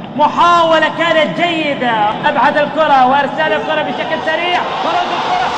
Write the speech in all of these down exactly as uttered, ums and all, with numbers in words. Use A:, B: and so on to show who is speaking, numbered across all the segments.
A: محاولة كانت جيدة، أبعد الكرة وأرسال الكرة بشكل سريع، فرد الكرة.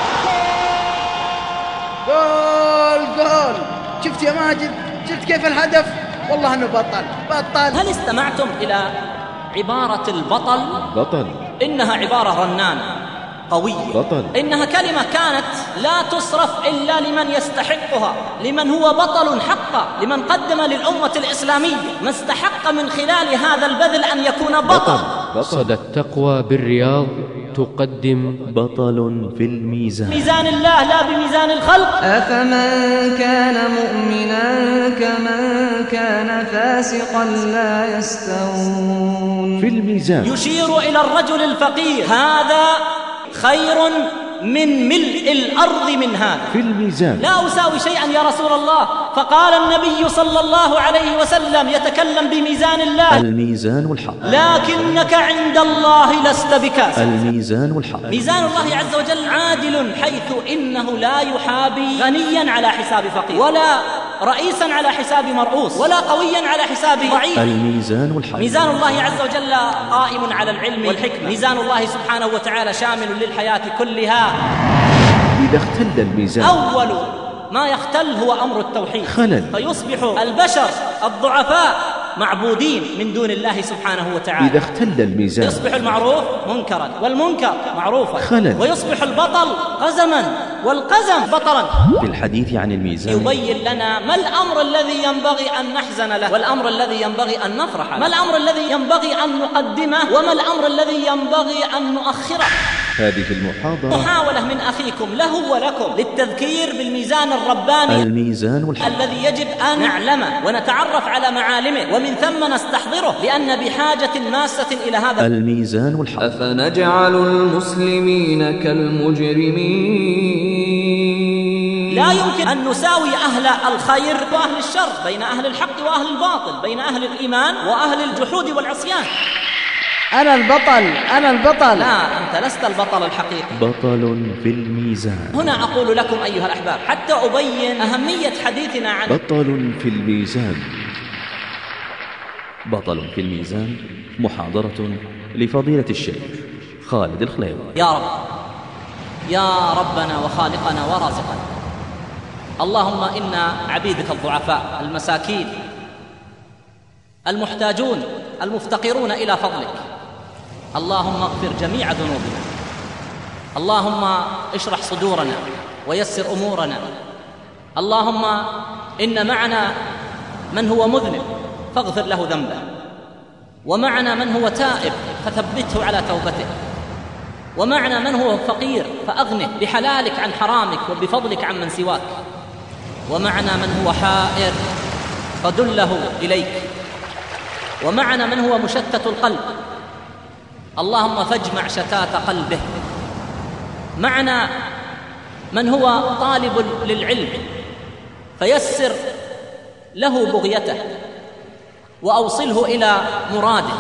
B: جول جول. شفت يا ماجد؟ شفت كيف الهدف؟ والله أنه بطل بطل.
C: هل استمعتم إلى عبارة البطل؟
D: بطل.
C: إنها عبارة رنانة قوية.
D: بطل.
C: إنها كلمة كانت لا تصرف إلا لمن يستحقها، لمن هو بطل حقا، لمن قدم للأمة الإسلامية ما استحق من خلال هذا البذل أن يكون بطل.
D: بطل.
E: صدى التقوى بالرياض تقدم
D: بطل في الميزان.
C: ميزان الله لا بميزان الخلق.
F: أفمن كان مؤمنا كمن كان فاسقا لا يستوون.
D: في الميزان.
C: يشير إلى الرجل الفقير، هذا خير من ملء الأرض من هذا.
D: في الميزان.
C: لا أساوي شيئا يا رسول الله. فقال النبي صلى الله عليه وسلم يتكلم بميزان الله:
D: الميزان والحق.
C: لكنك عند الله لست بكاس.
D: الميزان والحق.
C: ميزان الله عز وجل عادل، حيث إنه لا يحابي غنيا على حساب فقير، ولا رئيسا على حساب مرؤوس، ولا قويا على حساب ضعيف.
D: الميزان والحق.
C: ميزان الله عز وجل قائم على العلم والحكمة. ميزان الله سبحانه وتعالى شامل للحياة كلها.
D: إذا اختل الميزان
C: أول ما يختل هو أمر التوحيد،
D: خلل،
C: فيصبح البشر الضعفاء معبودين من دون الله سبحانه وتعالى.
D: إذا اختل الميزان
C: يصبح المعروف منكرا والمنكر معروفا،
D: خلل،
C: ويصبح البطل قزما والقزم بطلا.
D: في الحديث عن الميزان
C: يبين لنا ما الأمر الذي ينبغي أن نحزن له، والأمر الذي ينبغي أن نفرح له، ما الأمر الذي ينبغي أن نقدمه، وما الأمر الذي ينبغي أن نؤخره.
D: هذه المحاضرة
C: محاولة من أخيكم له ولكم للتذكير بالميزان الرباني،
D: الميزان والحق،
C: الذي يجب أن نعلمه ونتعرف على معالمه، ومن ثم نستحضره، لأن بحاجة ماسة إلى هذا
D: الميزان والحق.
F: أفنجعل المسلمين كالمجرمين.
C: لا يمكن أن نساوي أهل الخير وأهل الشر، بين أهل الحق وأهل الباطل، بين أهل الإيمان وأهل الجحود والعصيان.
B: أنا البطل أنا البطل.
C: لا، أنت لست البطل الحقيقي.
D: بطل في الميزان.
C: هنا أقول لكم أيها الأحباب، حتى أبين أهمية حديثنا عن
D: بطل في الميزان. بطل في الميزان، محاضرة لفضيلة الشيخ خالد الخليل.
C: يا رب، يا ربنا وخالقنا ورازقنا، اللهم إنا عبيدك الضعفاء المساكين المحتاجون المفتقرون إلى فضلك. اللهم اغفر جميع ذنوبنا، اللهم اشرح صدورنا ويسر أمورنا. اللهم إن معنا من هو مذنب فاغفر له ذنبه، ومعنا من هو تائب فثبته على توبته، ومعنا من هو فقير فأغنه بحلالك عن حرامك وبفضلك عن من سواك، ومعنا من هو حائر فدله إليك، ومعنا من هو مشتت القلب، اللهم فاجمع شتات قلبه. معنا من هو طالب للعلم فيسر له بغيته وأوصله إلى مراده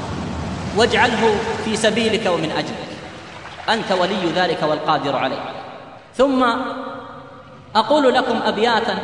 C: واجعله في سبيلك ومن أجلك، أنت ولي ذلك والقادر عليه. ثم أقول لكم أبياتا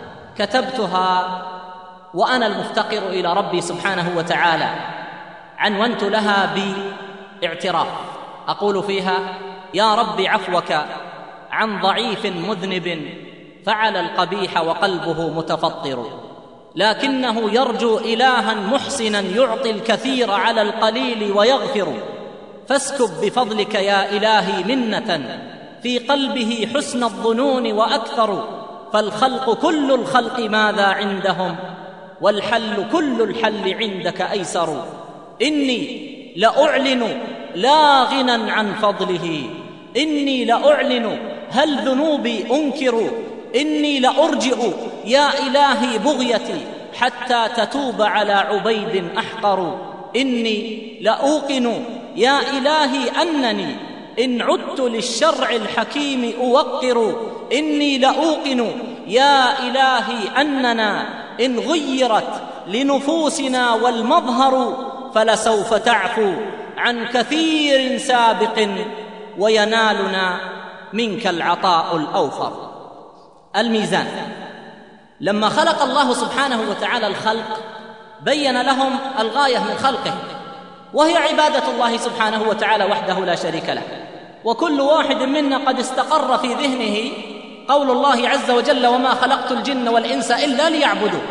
C: كتبتها وأنا المفتقر إلى ربي سبحانه وتعالى، عنونت لها باعتراف. أقول فيها: يا رب عفوك عن ضعيف مذنب فعل القبيح وقلبه متفطر، لكنه يرجو إلها محسنا يعطي الكثير على القليل ويغفر، فاسكب بفضلك يا إلهي منة في قلبه حسن الظنون وأكثر، فالخلق كل الخلق ماذا عندهم والحل كل الحل عندك أيسر. إني لأعلن لا غنى عن فضله، إني لأعلن هل ذنوبي أنكر، إني لأرجئ يا إلهي بغيتي حتى تتوب على عبيد أحقر، إني لأوقن يا إلهي أنني إن عدت للشرع الحكيم أوقر، إني لأوقن يا إلهي أننا إن غيرت لنفوسنا والمظهر فلسوف تعفو عن كثير سابق وينالنا منك العطاء الأوفر. الميزان. لما خلق الله سبحانه وتعالى الخلق بين لهم الغاية من خلقه، وهي عبادة الله سبحانه وتعالى وحده لا شريك له. وكل واحد منا قد استقر في ذهنه قول الله عز وجل: وما خلقت الجن والإنس إلا ليعبدون.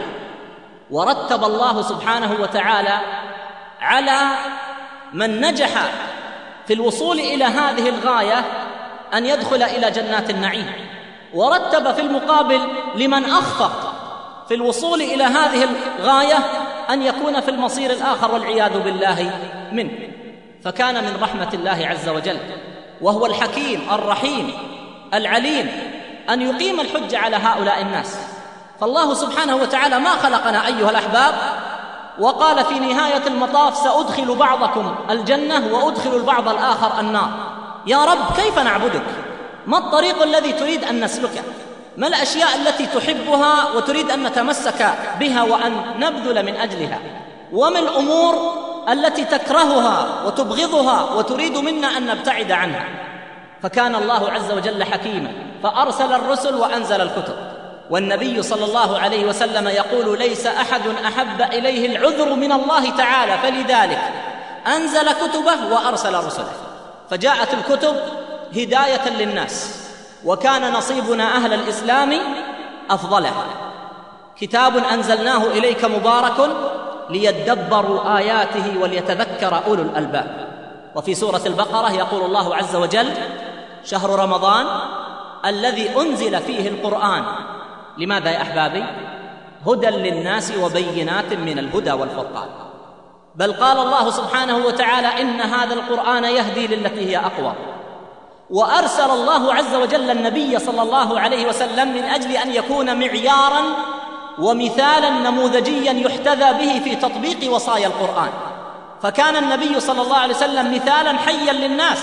C: ورتب الله سبحانه وتعالى على من نجح في الوصول إلى هذه الغاية أن يدخل إلى جنات النعيم، ورتب في المقابل لمن أخفق في الوصول إلى هذه الغاية أن يكون في المصير الآخر والعياذ بالله منه. فكان من رحمة الله عز وجل، وهو الحكيم الرحيم العليم، أن يقيم الحج على هؤلاء الناس. فالله سبحانه وتعالى ما خلقنا أيها الأحباب وقال في نهاية المطاف: سأدخل بعضكم الجنة وأدخل البعض الآخر النار. يا رب، كيف نعبدك؟ ما الطريق الذي تريد أن نسلكه؟ ما الأشياء التي تحبها وتريد أن نتمسك بها وأن نبذل من أجلها؟ وما الأمور التي تكرهها وتبغضها وتريد منا أن نبتعد عنها؟ فكان الله عز وجل حكيما فأرسل الرسل وأنزل الكتب. والنبي صلى الله عليه وسلم يقول: ليس أحد أحب إليه العذر من الله تعالى، فلذلك أنزل كتبه وأرسل رسله. فجاءت الكتب هداية للناس، وكان نصيبنا أهل الإسلام أفضلها. كتاب أنزلناه إليك مبارك ليدبروا آياته وليتذكر أولو الألباب. وفي سورة البقرة يقول الله عز وجل: شهر رمضان الذي أنزل فيه القرآن. لماذا يا أحبابي؟ هدى للناس وبينات من الهدى والفرقان. بل قال الله سبحانه وتعالى: إن هذا القرآن يهدي للتي هي أقوى. وأرسل الله عز وجل النبي صلى الله عليه وسلم من أجل أن يكون معياراً ومثالاً نموذجياً يحتذى به في تطبيق وصايا القرآن. فكان النبي صلى الله عليه وسلم مثالاً حياً للناس،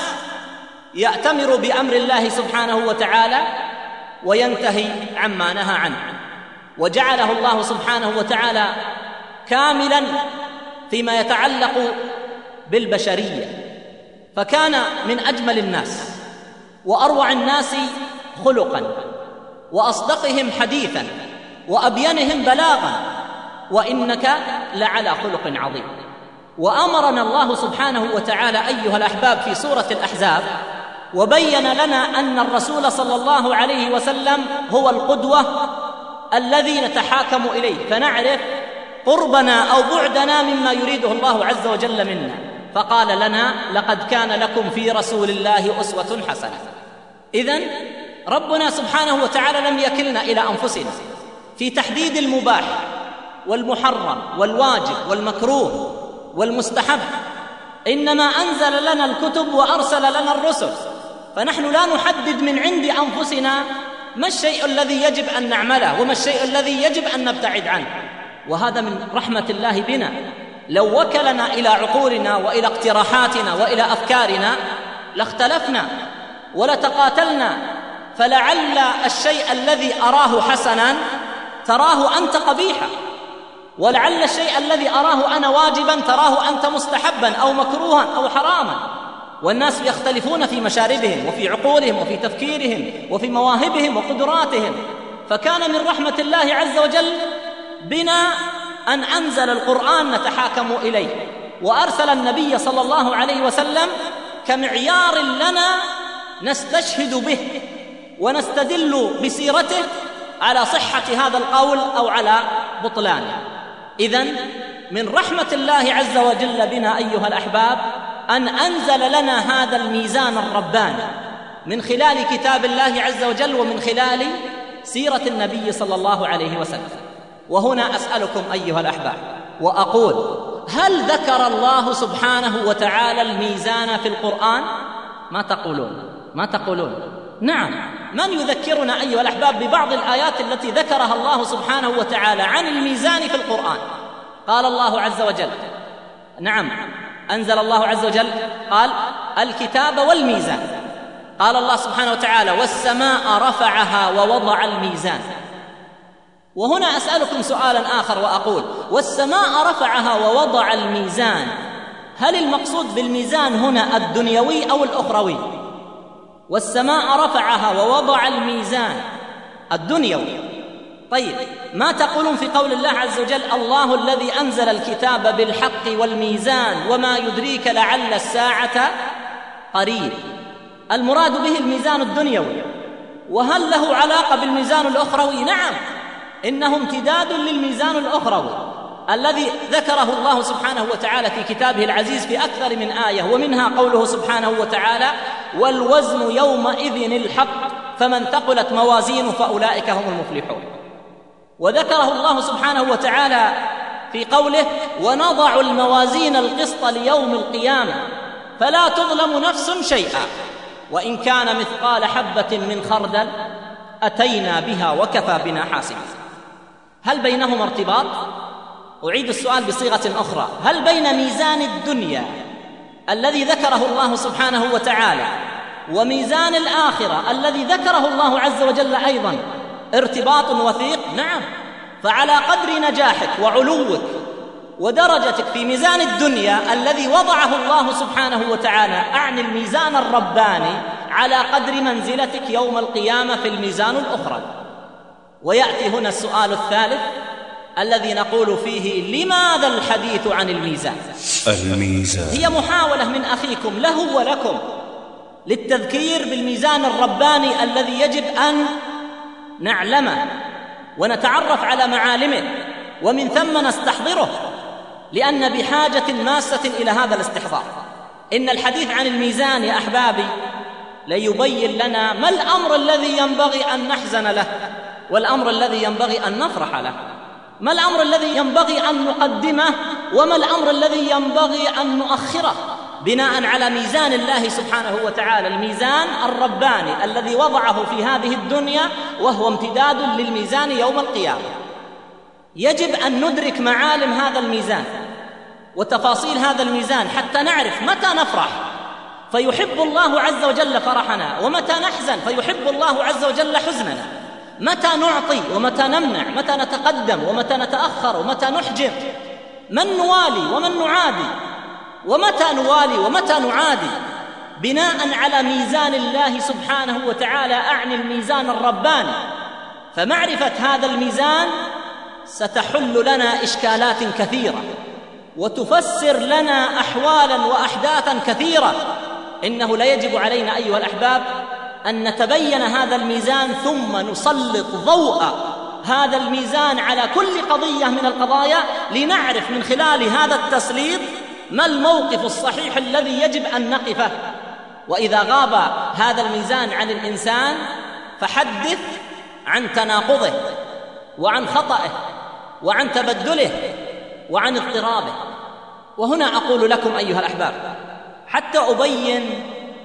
C: يأتمر بأمر الله سبحانه وتعالى وينتهي عما نهى عنه. وجعله الله سبحانه وتعالى كاملاً فيما يتعلق بالبشرية، فكان من أجمل الناس وأروع الناس خلقاً وأصدقهم حديثاً وأبينهم بلاغاً، وإنك لعلى خلق عظيم. وأمرنا الله سبحانه وتعالى أيها الأحباب في سورة الأحزاب وبين لنا أن الرسول صلى الله عليه وسلم هو القدوة الذي نتحاكم إليه، فنعرف قربنا أو بعدنا مما يريده الله عز وجل منا. فقال لنا: لقد كان لكم في رسول الله أسوة حسنة. إذن ربنا سبحانه وتعالى لم يكلنا إلى أنفسنا في تحديد المباح والمحرم والواجب والمكروه والمستحب، إنما أنزل لنا الكتب وأرسل لنا الرسل. فنحن لا نحدد من عند أنفسنا ما الشيء الذي يجب أن نعمله وما الشيء الذي يجب أن نبتعد عنه. وهذا من رحمة الله بنا. لو وكلنا إلى عقولنا وإلى اقتراحاتنا وإلى أفكارنا لاختلفنا ولتقاتلنا، فلعل الشيء الذي أراه حسناً تراه أنت قبيحاً، ولعل الشيء الذي أراه أنا واجباً تراه أنت مستحباً أو مكروها أو حراما. والناس يختلفون في مشاربهم وفي عقولهم وفي تفكيرهم وفي مواهبهم وقدراتهم. فكان من رحمة الله عز وجل بنا أن أنزل القرآن نتحاكم إليه، وأرسل النبي صلى الله عليه وسلم كمعيار لنا نستشهد به ونستدل بسيرته على صحة هذا القول أو على بطلانه. إذن من رحمة الله عز وجل بنا أيها الأحباب أن أنزل لنا هذا الميزان الرباني من خلال كتاب الله عز وجل ومن خلال سيرة النبي صلى الله عليه وسلم. وهنا أسألكم أيها الأحباب وأقول: هل ذكر الله سبحانه وتعالى الميزان في القرآن؟ ما تقولون؟ ما تقولون؟ نعم. من يذكرنا أيها الأحباب ببعض الآيات التي ذكرها الله سبحانه وتعالى عن الميزان في القرآن؟ قال الله عز وجل، نعم، أنزل الله عز وجل قال: الكتاب والميزان. قال الله سبحانه وتعالى: والسماء رفعها ووضع الميزان. وهنا أسألكم سؤالا آخر وأقول: والسماء رفعها ووضع الميزان، هل المقصود بالميزان هنا الدنيوي أو الأخروي؟ والسماء رفعها ووضع الميزان الدنيوي. طيب ما تقولون في قول الله عز وجل الله الذي أنزل الكتاب بالحق والميزان وما يدريك لعل الساعة قريب؟ المراد به الميزان الدنيوي، وهل له علاقة بالميزان الأخروي؟ نعم، إنه امتداد للميزان الأخروي الذي ذكره الله سبحانه وتعالى في كتابه العزيز في أكثر من آية، ومنها قوله سبحانه وتعالى والوزن يومئذ الحق فمن ثقلت موازينه فأولئك هم المفلحون. وذكره الله سبحانه وتعالى في قوله ونضع الموازين القسط ليوم القيامة فلا تظلم نفس شيئا وإن كان مثقال حبة من خردل أتينا بها وكفى بنا حاسبين. هل بينهما ارتباط؟ أعيد السؤال بصيغة أخرى، هل بين ميزان الدنيا الذي ذكره الله سبحانه وتعالى وميزان الآخرة الذي ذكره الله عز وجل أيضا ارتباط وثيق؟ نعم، فعلى قدر نجاحك وعلوك ودرجتك في ميزان الدنيا الذي وضعه الله سبحانه وتعالى، أعني الميزان الرباني، على قدر منزلتك يوم القيامة في الميزان الأخرى. ويأتي هنا السؤال الثالث الذي نقول فيه لماذا الحديث عن الميزان؟
G: الميزان
C: هي محاولة من أخيكم له ولكم للتذكير بالميزان الرباني الذي يجب أن نعلمه ونتعرف على معالمه ومن ثم نستحضره، لأن بحاجة ماسة إلى هذا الاستحضار. إن الحديث عن الميزان يا أحبابي ليبين لنا ما الأمر الذي ينبغي أن نحزن له والأمر الذي ينبغي أن نفرح له، ما الأمر الذي ينبغي أن نقدمه وما الأمر الذي ينبغي أن نؤخره، بناء على ميزان الله سبحانه وتعالى، الميزان الرباني الذي وضعه في هذه الدنيا وهو امتداد للميزان يوم القيامة. يجب أن ندرك معالم هذا الميزان وتفاصيل هذا الميزان حتى نعرف متى نفرح فيحب الله عز وجل فرحنا، ومتى نحزن فيحب الله عز وجل حزننا، متى نعطي ومتى نمنع، متى نتقدم ومتى نتأخر، ومتى نحجر، من نوالي ومن نعادي، ومتى نوالي ومتى نعادي، بناء على ميزان الله سبحانه وتعالى، أعني الميزان الرباني. فمعرفة هذا الميزان ستحل لنا إشكالات كثيرة وتفسر لنا أحوالا وأحداثا كثيرة. إنه لا يجب علينا أيها الأحباب أن نتبين هذا الميزان ثم نسلط ضوء هذا الميزان على كل قضية من القضايا لنعرف من خلال هذا التسليط ما الموقف الصحيح الذي يجب أن نقفه. وإذا غاب هذا الميزان عن الإنسان فحدث عن تناقضه وعن خطأه وعن تبدله وعن اضطرابه. وهنا أقول لكم أيها الأحباب حتى أبين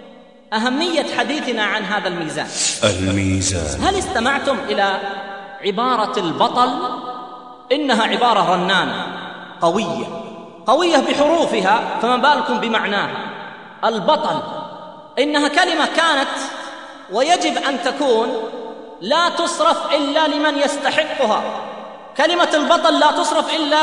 C: أهمية حديثنا عن هذا الميزان.
G: الميزان
C: هل استمعتم إلى عبارة البطل؟ إنها عبارة رنانة قوية قوية بحروفها، فما بالكم بمعناها. البطل إنها كلمة كانت ويجب أن تكون لا تصرف إلا لمن يستحقها. كلمة البطل لا تصرف إلا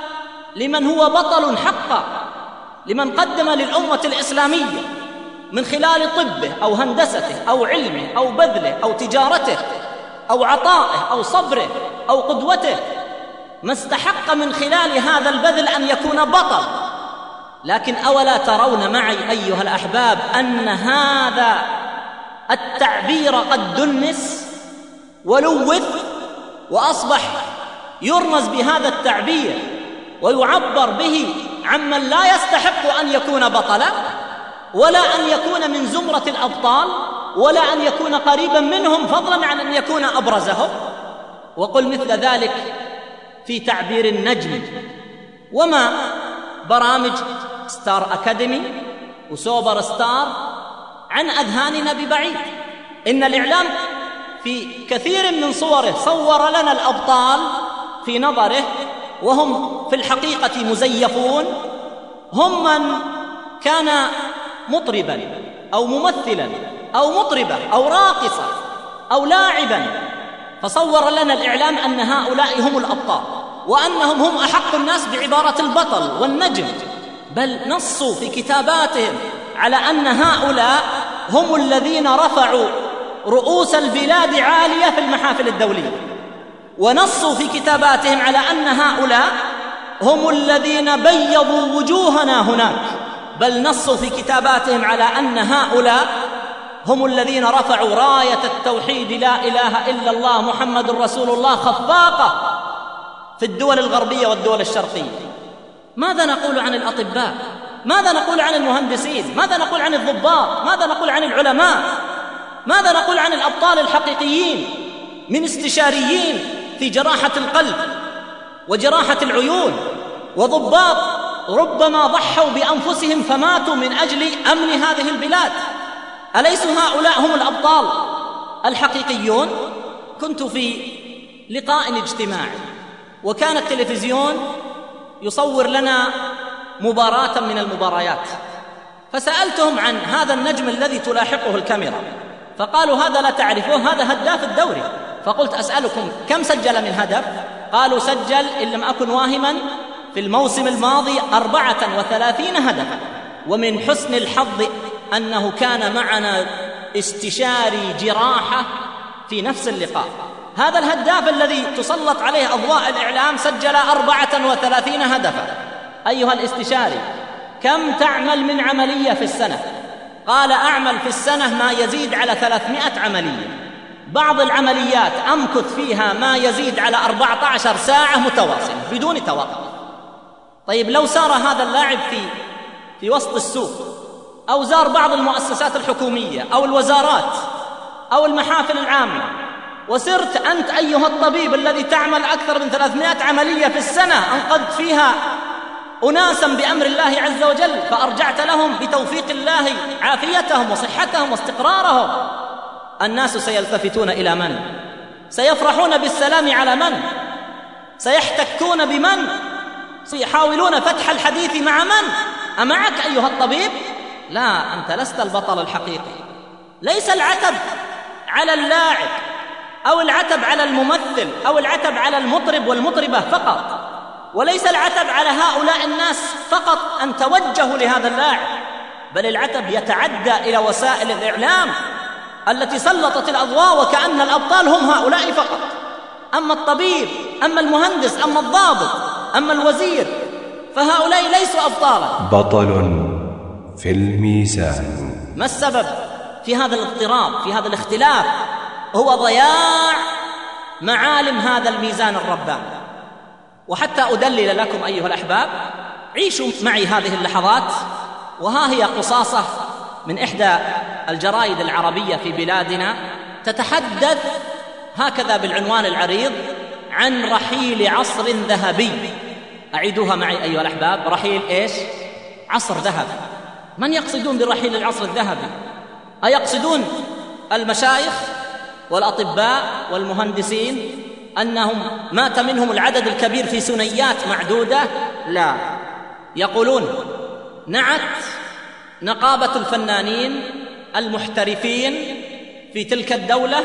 C: لمن هو بطل حقا، لمن قدم للأمة الإسلامية من خلال طبه أو هندسته أو علمه أو بذله أو تجارته أو عطائه أو صبره أو قدوته، ما استحق من خلال هذا البذل أن يكون بطل. لكن أولا ترون معي أيها الأحباب أن هذا التعبير قد دنس ولوث وأصبح يرمز بهذا التعبير ويعبر به عمن لا يستحق أن يكون بطلا ولا أن يكون من زمرة الأبطال ولا أن يكون قريبا منهم فضلا عن أن يكون أبرزهم. وقل مثل ذلك في تعبير النجم. وما برامج ستار أكاديمي وسوبر ستار عن أذهاننا ببعيد. إن الإعلام في كثير من صوره صور لنا الأبطال في نظره وهم في الحقيقة مزيفون، هم من كان مطربا أو ممثلا أو مطربة أو راقصة أو لاعبا، فصور لنا الإعلام أن هؤلاء هم الأبطال وأنهم هم أحق الناس بعبارة البطل والنجم، بل نصوا في كتاباتهم على أن هؤلاء هم الذين رفعوا رؤوس البلاد عالية في المحافل الدولية، ونصوا في كتاباتهم على أن هؤلاء هم الذين بيضوا وجوهنا هناك، بل نصوا في كتاباتهم على أن هؤلاء هم الذين رفعوا راية التوحيد لا إله إلا الله محمد رسول الله خفاقة في الدول الغربية والدول الشرقية. ماذا نقول عن الأطباء؟ ماذا نقول عن المهندسين؟ ماذا نقول عن الضباط؟ ماذا نقول عن العلماء؟ ماذا نقول عن الأبطال الحقيقيين من استشاريين في جراحة القلب وجراحة العيون، وضباط ربما ضحوا بأنفسهم فماتوا من أجل أمن هذه البلاد؟ أليسوا هؤلاء هم الأبطال الحقيقيون؟ كنت في لقاء اجتماعي وكان التلفزيون يصور لنا مباراة من المباريات، فسألتهم عن هذا النجم الذي تلاحقه الكاميرا، فقالوا هذا لا تعرفوه، هذا هداف الدوري. فقلت أسألكم كم سجل من هدف؟ قالوا سجل إن لم أكن واهما في الموسم الماضي أربعة وثلاثين هدفا، ومن حسن الحظ أنه كان معنا استشاري جراحة في نفس اللقاء. هذا الهداف الذي تسلط عليه أضواء الإعلام سجل أربعة وثلاثين هدفا. أيها الاستشاري كم تعمل من عملية في السنة؟ قال أعمل في السنة ما يزيد على ثلاثمائة عملية، بعض العمليات أمكث فيها ما يزيد على أربعة عشر ساعة متواصلة بدون توقف. طيب لو سار هذا اللاعب في في وسط السوق، أو زار بعض المؤسسات الحكومية أو الوزارات أو المحافل العامة، وسرت أنت أيها الطبيب الذي تعمل أكثر من ثلاثمائة عملية في السنة، أنقذت فيها أناسا بأمر الله عز وجل، فأرجعت لهم بتوفيق الله عافيتهم وصحتهم واستقرارهم، الناس سيلتفتون إلى من؟ سيفرحون بالسلام على من؟ سيحتكون بمن؟ سيحاولون فتح الحديث مع من؟ أمعك أيها الطبيب؟ لا، أنت لست البطل الحقيقي. ليس العتب على اللاعب أو العتب على الممثل أو العتب على المطرب والمطربة فقط، وليس العتب على هؤلاء الناس فقط أن توجهوا لهذا اللاعب، بل العتب يتعدى إلى وسائل الإعلام التي سلطت الأضواء وكأن الأبطال هم هؤلاء فقط. أما الطبيب، أما المهندس، أما الضابط، أما الوزير، فهؤلاء ليسوا أبطالا.
G: بطل في الميزان.
C: ما السبب في هذا الاضطراب، في هذا الاختلاف؟ هو ضياع معالم هذا الميزان الرباني. وحتى أدلل لكم أيها الأحباب، عيشوا معي هذه اللحظات، وها هي قصاصة من إحدى الجرائد العربية في بلادنا تتحدث هكذا بالعنوان العريض عن رحيل عصر ذهبي. أعيدوها معي أيها الأحباب، رحيل إيش؟ عصر ذهبي. من يقصدون برحيل العصر الذهبي؟ أيقصدون المشايخ والأطباء والمهندسين أنهم مات منهم العدد الكبير في سنيات معدودة؟ لا، يقولون نعت نقابة الفنانين المحترفين في تلك الدولة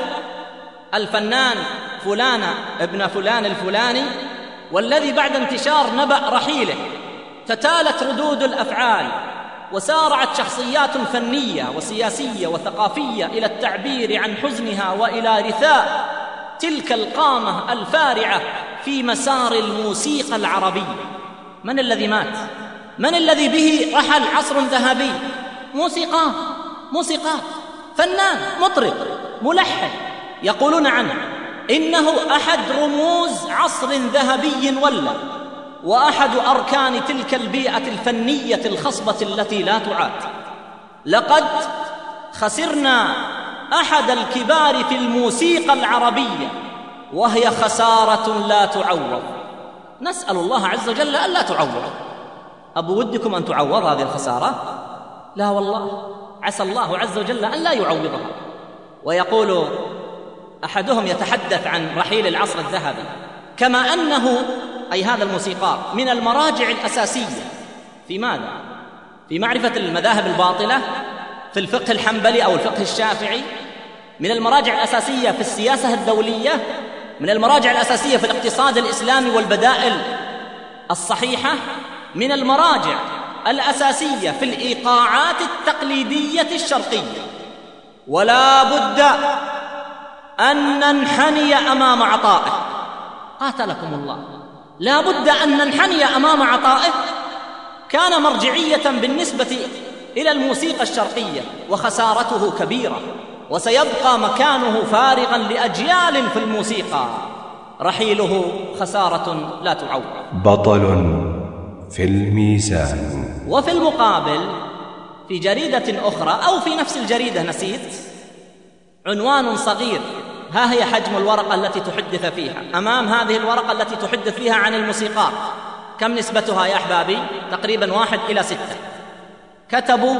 C: الفنان فلان ابن فلان الفلاني، والذي بعد انتشار نبأ رحيله تتالت ردود الأفعال، وسارعت شخصيات فنية وسياسية وثقافية إلى التعبير عن حزنها وإلى رثاء تلك القامة الفارعة في مسار الموسيقى العربية. من الذي مات؟ من الذي به رحل عصر ذهبي؟ موسيقى موسيقى فنان، مطرب، ملحن، يقولون عنه إنه أحد رموز عصر ذهبي ولا، وأحد أركان تلك البيئة الفنية الخصبة التي لا تعاد. لقد خسرنا أحد الكبار في الموسيقى العربية، وهي خسارة لا تعوض. نسأل الله عز وجل أن لا تعوض. أبو ودكم أن تعوض هذه الخسارة؟ لا والله، عسى الله عز وجل أن لا يعوضها. ويقول أحدهم يتحدث عن رحيل العصر الذهبي كما أنه أي هذا الموسيقار من المراجع الأساسية في ماذا؟ في معرفة المذاهب الباطلة، في الفقه الحنبلي أو الفقه الشافعي، من المراجع الأساسية في السياسة الدولية، من المراجع الأساسية في الاقتصاد الإسلامي والبدائل الصحيحة، من المراجع الأساسية في الإيقاعات التقليدية الشرقية. ولا بد أن ننحني أمام عطائه، قاتلكم الله. لا بد أن ننحني أمام عطائه. كان مرجعية بالنسبة إلى الموسيقى الشرقية وخسارته كبيرة، وسيبقى مكانه فارغا لأجيال في الموسيقى. رحيله خسارة لا تعوض.
G: بطل في الميزان.
C: وفي المقابل في جريدة أخرى أو في نفس الجريدة نسيت، عنوان صغير، ها هي حجم الورقة التي تحدث فيها. أمام هذه الورقة التي تحدث فيها عن الموسيقار، كم نسبتها يا أحبابي؟ تقريبا واحد إلى ستة. كتبوا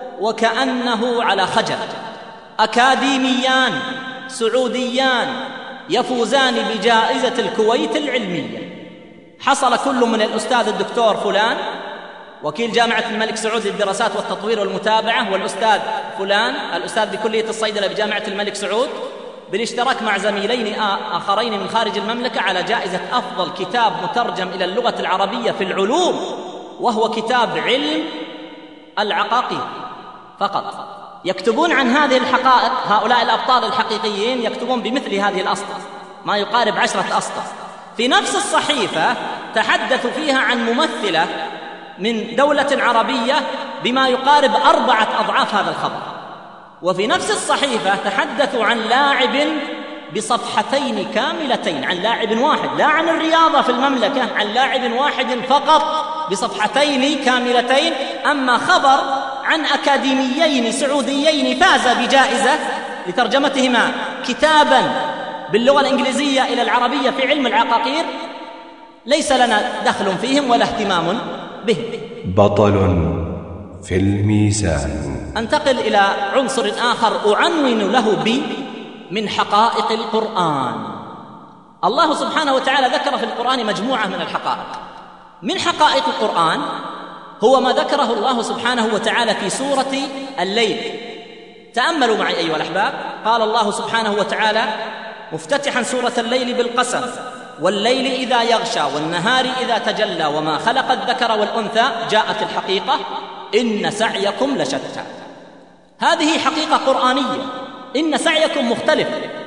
C: وكأنه على خجل: أكاديميان سعوديان يفوزان بجائزة الكويت العلمية. حصل كل من الأستاذ الدكتور فلان وكيل جامعة الملك سعود للدراسات والتطوير والمتابعة، والأستاذ فلان الأستاذ بكلية الصيدلة بجامعة الملك سعود، بالاشتراك مع زميلين آخرين من خارج المملكة على جائزة أفضل كتاب مترجم إلى اللغة العربية في العلوم، وهو كتاب علم العقاقير فقط. يكتبون عن هذه الحقائق، هؤلاء الأبطال الحقيقيين يكتبون بمثل هذه الأسطر، ما يقارب عشرة أسطر. في نفس الصحيفة تحدثوا فيها عن ممثلة من دولة عربية بما يقارب أربعة أضعاف هذا الخبر. وفي نفس الصحيفة تحدثوا عن لاعب بصفحتين كاملتين، عن لاعب واحد، لا عن الرياضة في المملكة، عن لاعب واحد فقط بصفحتين كاملتين. أما خبر عن أكاديميين سعوديين فاز بجائزة لترجمتهما كتابا باللغة الإنجليزية إلى العربية في علم العقاقير، ليس لنا دخل فيهم ولا اهتمام بهم.
G: بطل في الميزان.
C: أنتقل إلى عنصر آخر أعنون له ب من حقائق القرآن. الله سبحانه وتعالى ذكر في القرآن مجموعة من الحقائق. من حقائق القرآن هو ما ذكره الله سبحانه وتعالى في سورة الليل. تأملوا معي أيها الأحباب. قال الله سبحانه وتعالى مفتتحا سورة الليل بالقسم: والليل إذا يغشى والنهار إذا تجلى وما خلق الذكر والأنثى جاءت الحقيقة إن سعيكم لشتى. هذه حقيقة قرآنية، إن سعيكم مختلف،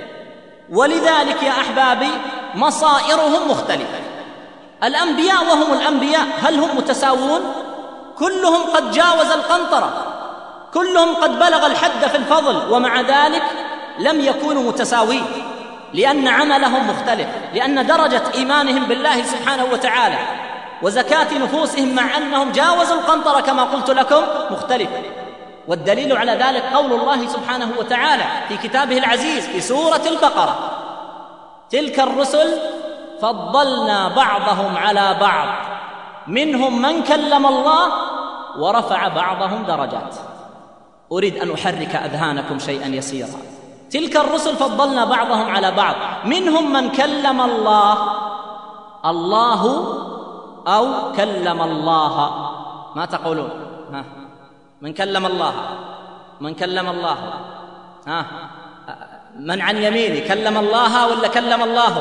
C: ولذلك يا أحبابي مصائرهم مختلفة. الأنبياء وهم الأنبياء هل هم متساوون؟ كلهم قد جاوز القنطرة، كلهم قد بلغ الحد في الفضل، ومع ذلك لم يكونوا متساوين، لأن عملهم مختلف، لأن درجة إيمانهم بالله سبحانه وتعالى وزكاة نفوسهم مع أنهم جاوزوا القنطرة كما قلت لكم مختلفة. والدليل على ذلك قول الله سبحانه وتعالى في كتابه العزيز في سورة البقرة: تلك الرسل فضلنا بعضهم على بعض منهم من كلم الله ورفع بعضهم درجات. أريد أن أحرك أذهانكم شيئا يسيرا. تلك الرسل فضلنا بعضهم على بعض منهم من كلم الله، الله أو كلم الله، ما تقولون؟ ها من كلم الله، من كلم الله، ها من عن يميني كلم الله ولا كلم الله؟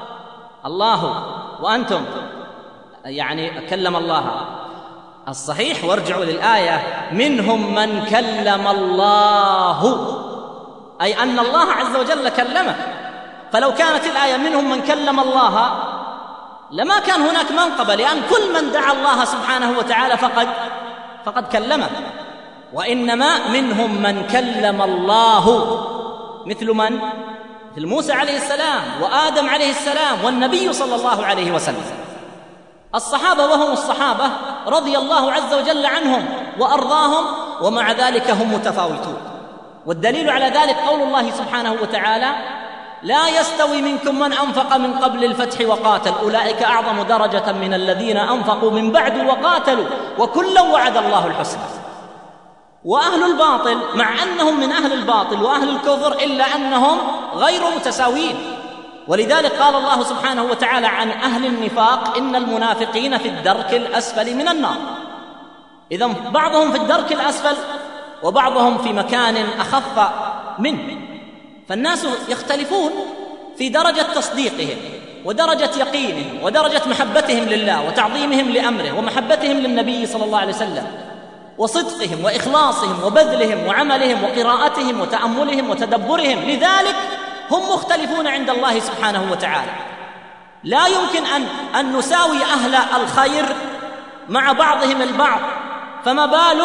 C: الله. وأنتم يعني كلم الله الصحيح. وارجعوا للآية: منهم من كلم الله، أي أن الله عز وجل كلمه. فلو كانت الآية منهم من كلم الله لما كان هناك منقبة، لأن كل من دعا الله سبحانه وتعالى فقد فقد كلمه. وإنما منهم من كلم الله، مثل من؟ مثل موسى عليه السلام وآدم عليه السلام والنبي صلى الله عليه وسلم. الصحابة وهم الصحابة رضي الله عز وجل عنهم وأرضاهم، ومع ذلك هم متفاوتون. والدليل على ذلك قول الله سبحانه وتعالى: لا يستوي منكم من أنفق من قبل الفتح وقاتل أولئك أعظم درجة من الذين أنفقوا من بعد وقاتلوا وكلا وعد الله الحسنى. وأهل الباطل مع أنهم من أهل الباطل وأهل الكفر إلا أنهم غير متساوين. ولذلك قال الله سبحانه وتعالى عن أهل النفاق: إن المنافقين في الدرك الأسفل من النار. إذن بعضهم في الدرك الأسفل وبعضهم في مكان أخف منه. فالناس يختلفون في درجة تصديقهم ودرجة يقينهم ودرجة محبتهم لله وتعظيمهم لأمره ومحبتهم للنبي صلى الله عليه وسلم وصدقهم وإخلاصهم وبذلهم وعملهم وقراءتهم وتأملهم وتدبرهم. لذلك هم مختلفون عند الله سبحانه وتعالى. لا يمكن أن, أن نساوي أهل الخير مع بعضهم البعض، فما بالك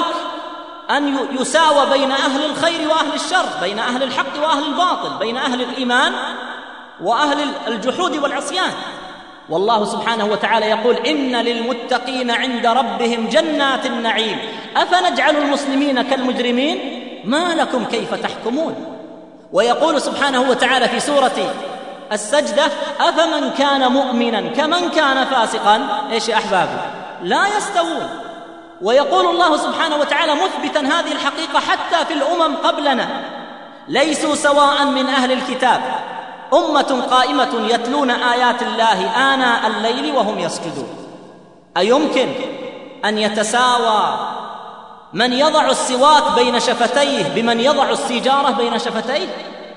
C: أن يساوى بين أهل الخير وأهل الشر، بين أهل الحق وأهل الباطل، بين أهل الإيمان وأهل الجحود والعصيان. والله سبحانه وتعالى يقول: إن للمتقين عند ربهم جنات النعيم أفنجعل المسلمين كالمجرمين ما لكم كيف تحكمون. ويقول سبحانه وتعالى في سورة السجدة: أفمن كان مؤمنا كمن كان فاسقا إيش يا أحبابي لا يستوون. ويقول الله سبحانه وتعالى مثبتا هذه الحقيقة حتى في الأمم قبلنا: ليسوا سواء من أهل الكتاب أمة قائمة يتلون آيات الله آناء الليل وهم يسجدون. أيمكن أن يتساوى من يضع السواك بين شفتيه بمن يضع السيجارة بين شفتيه؟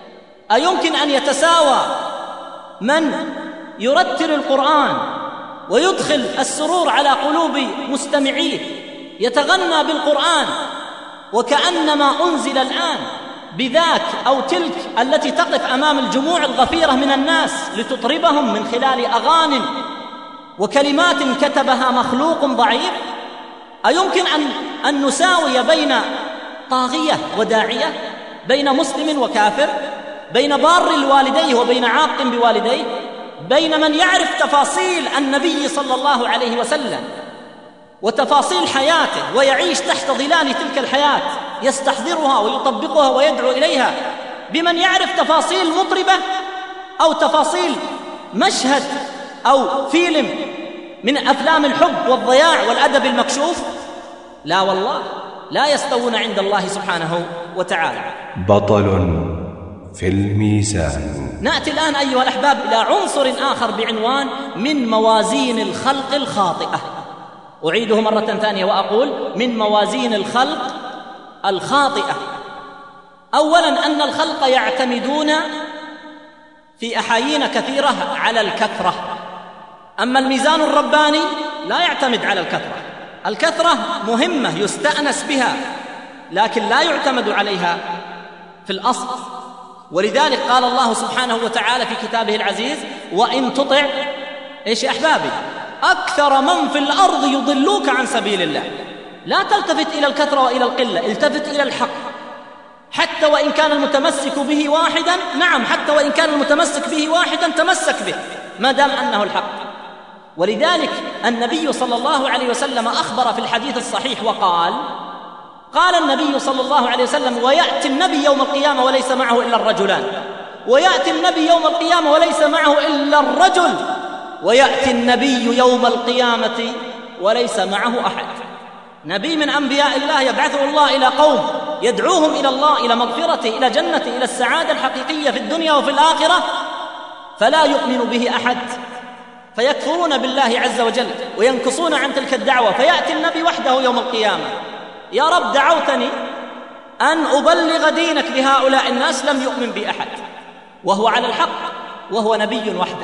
C: أيمكن أن يتساوى من يرتل القرآن ويدخل السرور على قلوب مستمعيه يتغنى بالقرآن وكأنما أنزل الآن بذاك أو تلك التي تقف أمام الجموع الغفيرة من الناس لتطربهم من خلال أغاني وكلمات كتبها مخلوق ضعيف؟ أيمكن أن, أن نساوي بين طاغية وداعية، بين مسلم وكافر، بين بار الوالديه وبين عاق بوالديه، بين من يعرف تفاصيل النبي صلى الله عليه وسلم وتفاصيل حياته ويعيش تحت ظلال تلك الحياة يستحضرها ويطبقها ويدعو إليها، بمن يعرف تفاصيل مطربة أو تفاصيل مشهد أو فيلم من أفلام الحب والضياع والأدب المكشوف؟ لا والله، لا يستوون عند الله سبحانه وتعالى.
G: بطل في الميزان.
C: نأتي الآن أيها الأحباب إلى عنصر آخر بعنوان من موازين الخلق الخاطئة. أعيده مرة ثانية وأقول: من موازين الخلق الخاطئة. أولا أن الخلق يعتمدون في أحايين كثيرة على الكثرة، أما الميزان الرباني لا يعتمد على الكثرة. الكثرة مهمة يستأنس بها لكن لا يعتمد عليها في الأصل. ولذلك قال الله سبحانه وتعالى في كتابه العزيز: وإن تطع إيش يا أحبابي أكثر من في الأرض يضلوك عن سبيل الله. لا تلتفت إلى الكثرة وإلى القلة، التفت إلى الحق حتى وإن كان المتمسك به واحدا. نعم، حتى وإن كان المتمسك به واحدا تمسك به ما دام أنه الحق. ولذلك النبي صلى الله عليه وسلم أخبر في الحديث الصحيح وقال: قال النبي صلى الله عليه وسلم: ويأتي النبي يوم القيامة وليس معه إلا الرجلان، ويأتي النبي يوم القيامة وليس معه إلا الرجل، ويأتي النبي يوم القيامة وليس معه أحد. نبي من أنبياء الله يبعثه الله إلى قوم يدعوهم إلى الله، إلى مغفرته، إلى جنته، إلى السعادة الحقيقية في الدنيا وفي الآخرة، فلا يؤمن به أحد فيكفرون بالله عز وجل وينكصون عن تلك الدعوة، فيأتي النبي وحده يوم القيامة: يا رب دعوتني أن أبلغ دينك لهؤلاء الناس، لم يؤمن بي أحد، وهو على الحق وهو نبي وحده.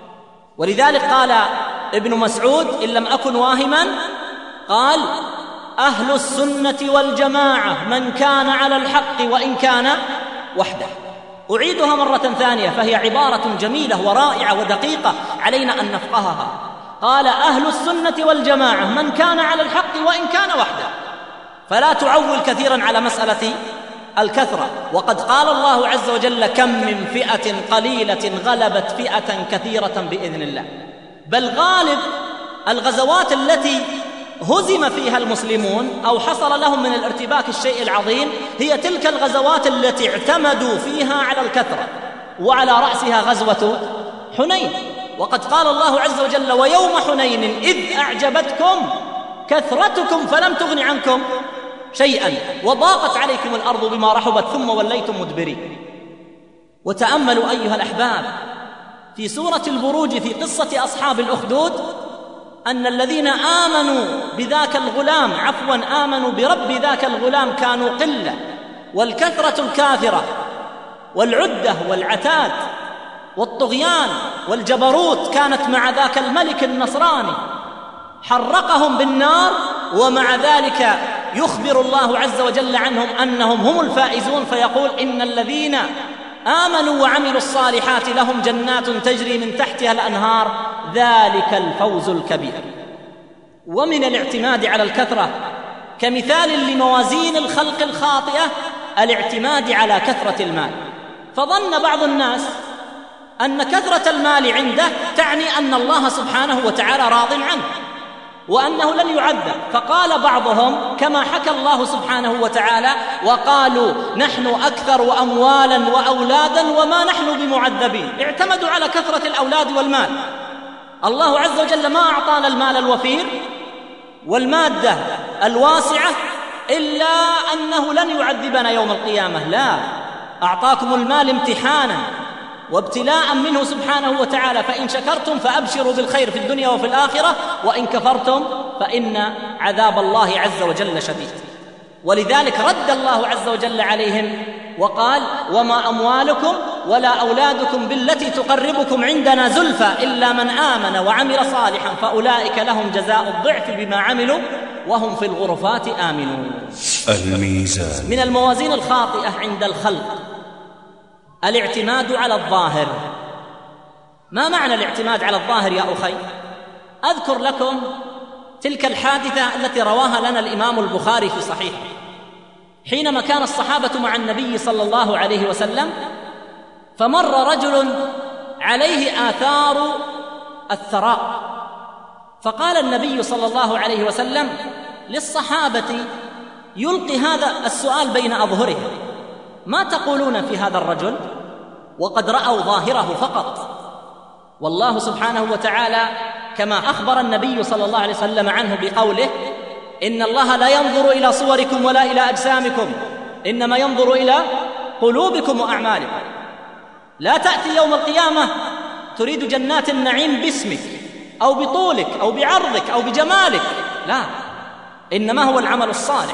C: ولذلك قال ابن مسعود إن لم أكن واهما، قال: أهل السنة والجماعة من كان على الحق وإن كان وحده. أعيدها مرة ثانية فهي عبارة جميلة ورائعة ودقيقة علينا أن نفقهها. قال: أهل السنة والجماعة من كان على الحق وإن كان وحده. فلا تعول كثيرا على مسألة الكثرة، وقد قال الله عز وجل: كم من فئة قليلة غلبت فئة كثيرة بإذن الله. بل غالب الغزوات التي هزم فيها المسلمون أو حصل لهم من الارتباك الشيء العظيم هي تلك الغزوات التي اعتمدوا فيها على الكثرة، وعلى رأسها غزوة حنين. وقد قال الله عز وجل: ويوم حنين إذ أعجبتكم كثرتكم فلم تغن عنكم شيئا وضاقت عليكم الأرض بما رحبت ثم وليتم مدبرين. وتأملوا أيها الأحباب في سورة البروج في قصة أصحاب الأخدود أن الذين آمنوا بذاك الغلام عفوا آمنوا برب ذاك الغلام كانوا قلة، والكثرة الكاثرة والعدة والعتاد والطغيان والجبروت كانت مع ذاك الملك النصراني حرقهم بالنار، ومع ذلك يخبر الله عز وجل عنهم أنهم هم الفائزون، فيقول: إن الذين آمنوا وعملوا الصالحات لهم جنات تجري من تحتها الأنهار ذلك الفوز الكبير. ومن الاعتماد على الكثرة كمثال لموازين الخلق الخاطئة الاعتماد على كثرة المال، فظن بعض الناس أن كثرة المال عنده تعني أن الله سبحانه وتعالى راض عنه وأنه لن يعذب، فقال بعضهم كما حكى الله سبحانه وتعالى وقالوا نحن أكثر أموالا وأولادا وما نحن بمعذبين. اعتمدوا على كثرة الأولاد والمال. الله عز وجل ما أعطانا المال الوفير والمادة الواسعة إلا أنه لن يعذبنا يوم القيامة، لا، أعطاكم المال امتحانا وابتلاء منه سبحانه وتعالى، فإن شكرتم فأبشروا بالخير في الدنيا وفي الآخرة، وإن كفرتم فإن عذاب الله عز وجل شديد. ولذلك رد الله عز وجل عليهم وقال وما أموالكم ولا أولادكم بالتي تقربكم عندنا زلفى إلا من آمن وعمل صالحا فأولئك لهم جزاء الضعف بما عملوا وهم في الغرفات آمنون.
G: الميزان.
C: من الموازين الخاطئة عند الخلق الاعتماد على الظاهر. ما معنى الاعتماد على الظاهر يا أخي؟ أذكر لكم تلك الحادثة التي رواها لنا الإمام البخاري في صحيحه، حينما كان الصحابة مع النبي صلى الله عليه وسلم فمر رجل عليه آثار الثراء، فقال النبي صلى الله عليه وسلم للصحابة يلقي هذا السؤال بين أظهرهم: ما تقولون في هذا الرجل؟ وقد رأوا ظاهره فقط. والله سبحانه وتعالى كما أخبر النبي صلى الله عليه وسلم عنه بقوله: إن الله لا ينظر إلى صوركم ولا إلى أجسامكم إنما ينظر إلى قلوبكم وأعمالكم. لا تأتي يوم القيامة تريد جنات النعيم باسمك أو بطولك أو بعرضك أو بجمالك، لا، إنما هو العمل الصالح.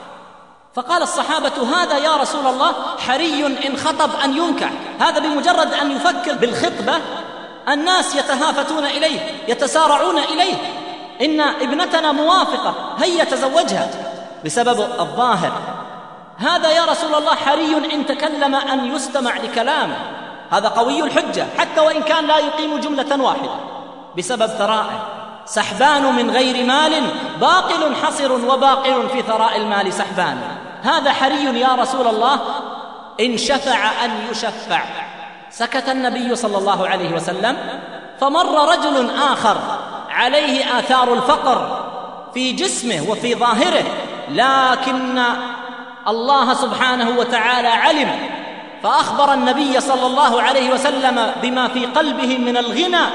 C: فقال الصحابة: هذا يا رسول الله حري إن خطب أن ينكح، هذا بمجرد أن يفكر بالخطبة الناس يتهافتون إليه يتسارعون إليه، إن ابنتنا موافقة هيا تزوجها، بسبب الظاهر. هذا يا رسول الله حري إن تكلم أن يستمع لكلامه، هذا قوي الحجة حتى وإن كان لا يقيم جملة واحدة، بسبب ثرائه. سحبان من غير مال باقل حصر وباقل في ثراء المال سحبان، هذا حري يا رسول الله إن شفع أن يشفع. سكت النبي صلى الله عليه وسلم، فمر رجل آخر عليه آثار الفقر في جسمه وفي ظاهره، لكن الله سبحانه وتعالى علم فأخبر النبي صلى الله عليه وسلم بما في قلبه من الغنى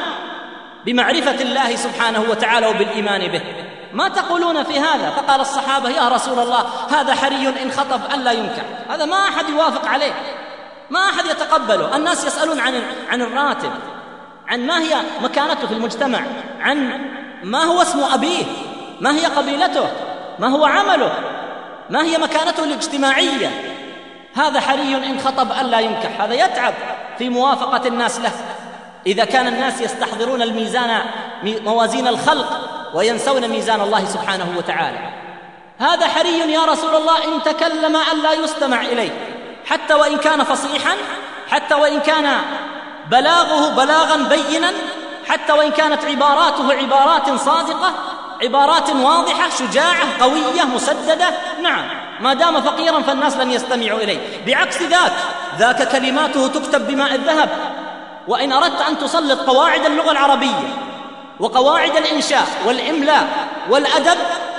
C: بمعرفة الله سبحانه وتعالى وبالإيمان به. ما تقولون في هذا؟ فقال الصحابة: يا رسول الله هذا حري إن خطب أن لا ينكح، هذا ما أحد يوافق عليه، ما أحد يتقبله. الناس يسألون عن عن الراتب، عن ما هي مكانته في المجتمع، عن ما هو اسم أبيه، ما هي قبيلته، ما هو عمله، ما هي مكانته الاجتماعية. هذا حري إن خطب أن لا ينكح، هذا يتعب في موافقة الناس له. إذا كان الناس يستحضرون الميزان موازين الخلق وينسون ميزان الله سبحانه وتعالى. هذا حري يا رسول الله إن تكلم أن لا يستمع إليه، حتى وإن كان فصيحا، حتى وإن كان بلاغه بلاغا بينا، حتى وإن كانت عباراته عبارات صادقة، عبارات واضحة شجاعة قوية مسددة، نعم، ما دام فقيرا فالناس لن يستمعوا إليه. بعكس ذاك ذاك كلماته تكتب بماء الذهب، وإن أردت أن تسلط قواعد اللغة العربية وقواعد الإنشاء والإملاء والأدب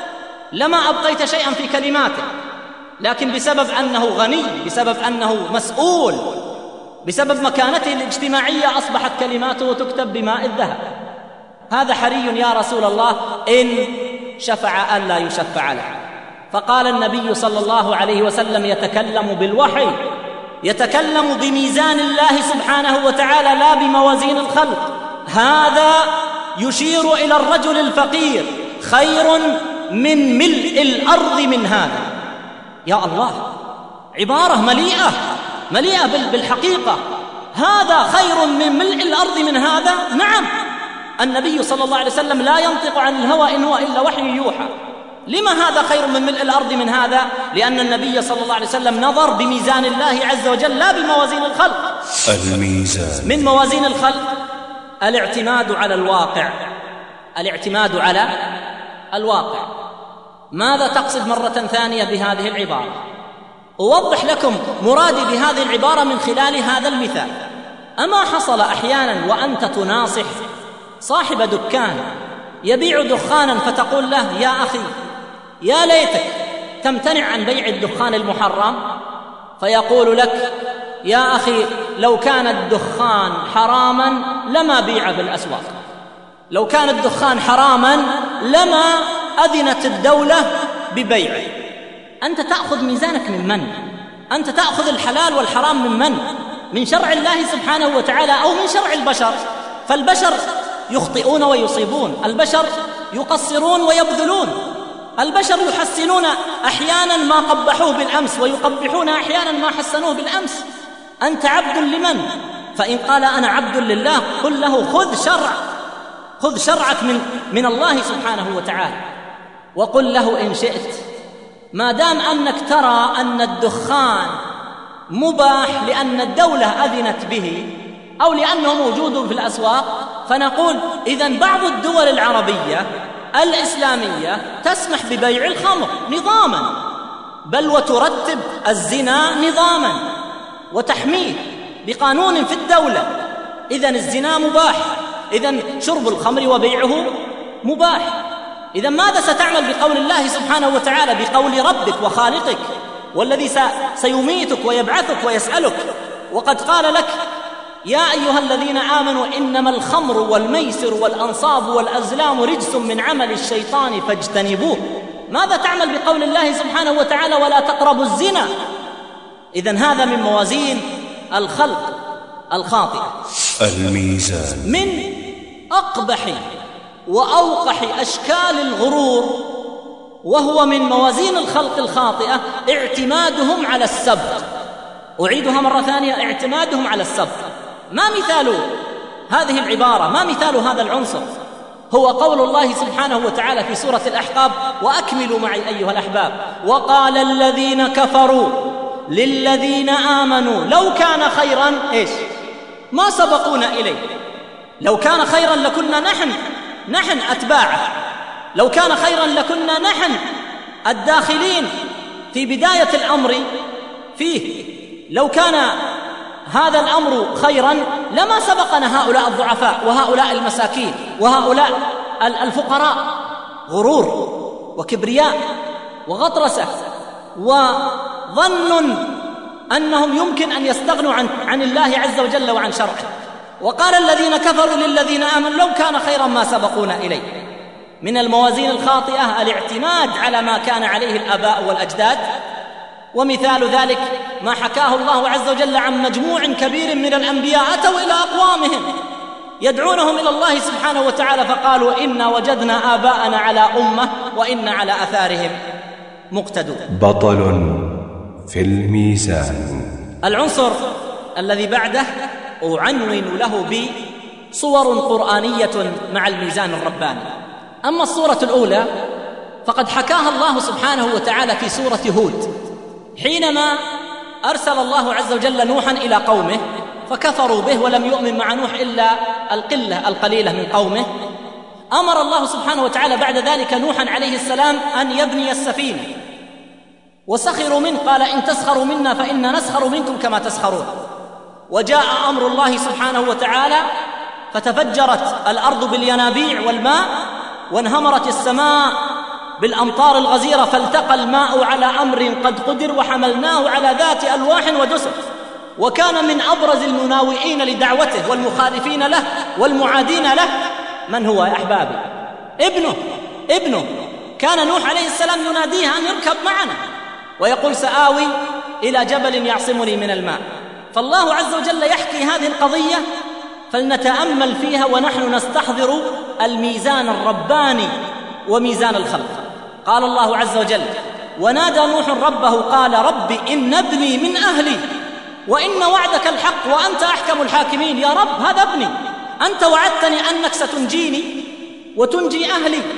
C: لما أبقيت شيئا في كلماته، لكن بسبب أنه غني، بسبب أنه مسؤول، بسبب مكانته الاجتماعية أصبحت كلماته تكتب بماء الذهب. هذا حري يا رسول الله إن شفع أن لا يشفع له. فقال النبي صلى الله عليه وسلم: يتكلم بالوحي، يتكلم بميزان الله سبحانه وتعالى لا بموازين الخلق. هذا يشير إلى الرجل الفقير خير من ملء الأرض من هذا. يا الله، عبارة مليئة مليئة بالحقيقة. هذا خير من ملء الأرض من هذا. نعم، النبي صلى الله عليه وسلم لا ينطق عن الهوى إن هو إلا وحي يوحى. لما هذا خير من ملء الأرض من هذا؟ لأن النبي صلى الله عليه وسلم نظر بميزان الله عز وجل لا بموازين الخلق.
G: الميزان.
C: من موازين الخلق الاعتماد على الواقع، الاعتماد على الواقع. ماذا تقصد مرة ثانية بهذه العبارة؟ أوضح لكم مرادي بهذه العبارة من خلال هذا المثال. أما حصل أحيانا وأنت تناصح صاحب دكان يبيع دخانا فتقول له يا أخي يا ليتك تمتنع عن بيع الدخان المحرم، فيقول لك يا أخي لو كان الدخان حراما لما بيع في الأسواق، لو كان الدخان حراما لما أذنت الدولة ببيعه. أنت تأخذ ميزانك من من؟ أنت تأخذ الحلال والحرام من من؟ من شرع الله سبحانه وتعالى أو من شرع البشر؟ فالبشر يخطئون ويصيبون، البشر يقصرون ويبذلون، البشر يحسنون أحيانا ما قبحوه بالأمس ويقبحون أحيانا ما حسنوه بالأمس. أنت عبد لمن؟ فإن قال أنا عبد لله قل له خذ شرع، خذ شرعك من, من الله سبحانه وتعالى، وقل له إن شئت ما دام أنك ترى أن الدخان مباح لأن الدولة أذنت به أو لأنه موجود في الأسواق، فنقول إذن بعض الدول العربية الإسلامية تسمح ببيع الخمر نظاما، بل وترتب الزنا نظاما وتحميه بقانون في الدولة. إذن الزنا مباح، إذن شرب الخمر وبيعه مباح. إذن ماذا ستعمل بقول الله سبحانه وتعالى، بقول ربك وخالقك والذي سيميتك ويبعثك ويسألك، وقد قال لك يا أيها الذين آمنوا إنما الخمر والميسر والأنصاب والأزلام رجس من عمل الشيطان فاجتنبوه. ماذا تعمل بقول الله سبحانه وتعالى ولا تقربوا الزنا؟ إذن هذا من موازين الخلق الخاطئة.
G: الميزان.
C: من أقبح وأوقح أشكال الغرور وهو من موازين الخلق الخاطئة اعتمادهم على السبق. أعيدها مرة ثانية، اعتمادهم على السبق. ما مثال هذه العبارة؟ ما مثال هذا العنصر؟ هو قول الله سبحانه وتعالى في سورة الأحقاف: وأكملوا معي أيها الأحباب: وقال الذين كفروا للذين آمنوا لو كان خيرا إيش ما سبقونا إليه. لو كان خيرا لكنا نحن نحن أتباعه، لو كان خيرا لكنا نحن الداخلين في بداية الأمر فيه. لو كان هذا الأمر خيرا لما سبقنا هؤلاء الضعفاء وهؤلاء المساكين وهؤلاء الفقراء. غرور وكبرياء وغطرسة وظن أنهم يمكن أن يستغنوا عن, عن الله عز وجل وعن شرعه. وقال الذين كفروا للذين آمنوا لو كان خيرا ما سبقونا إليه. من الموازين الخاطئة الاعتماد على ما كان عليه الآباء والأجداد. ومثال ذلك ما حكاه الله عز وجل عن مجموع كبير من الأنبياء أتوا إلى أقوامهم يدعونهم إلى الله سبحانه وتعالى فقالوا إنا وجدنا آباءنا على أمة وإنا على أثارهم مقتدون.
G: بطل في الميزان.
C: العنصر الذي بعده أعنون له بصور قرآنية مع الميزان الرباني. أما الصورة الأولى فقد حكاها الله سبحانه وتعالى في سورة هود، حينما أرسل الله عز وجل نوحا إلى قومه فكفروا به ولم يؤمن مع نوح إلا القلة القليلة من قومه. أمر الله سبحانه وتعالى بعد ذلك نوحا عليه السلام أن يبني السفينة، وسخروا منه، قال إن تسخروا منا فإنا نسخر منكم كما تسخرون. وجاء أمر الله سبحانه وتعالى فتفجرت الأرض بالينابيع والماء وانهمرت السماء بالأمطار الغزيرة فالتقى الماء على أمر قد قدر وحملناه على ذات ألواح ودسر. وكان من أبرز المناوئين لدعوته والمخالفين له والمعادين له من هو يا أحبابي؟ ابنه ابنه كان نوح عليه السلام يناديه أن يركب معنا ويقول سآوي إلى جبل يعصمني من الماء. فالله عز وجل يحكي هذه القضية فلنتأمل فيها ونحن نستحضر الميزان الرباني وميزان الخلق. قال الله عز وجل: ونادى نوح ربه قال رب إن ابني من أهلي وإن وعدك الحق وأنت أحكم الحاكمين. يا رب هذا ابني، أنت وعدتني أنك ستنجيني وتنجي أهلي،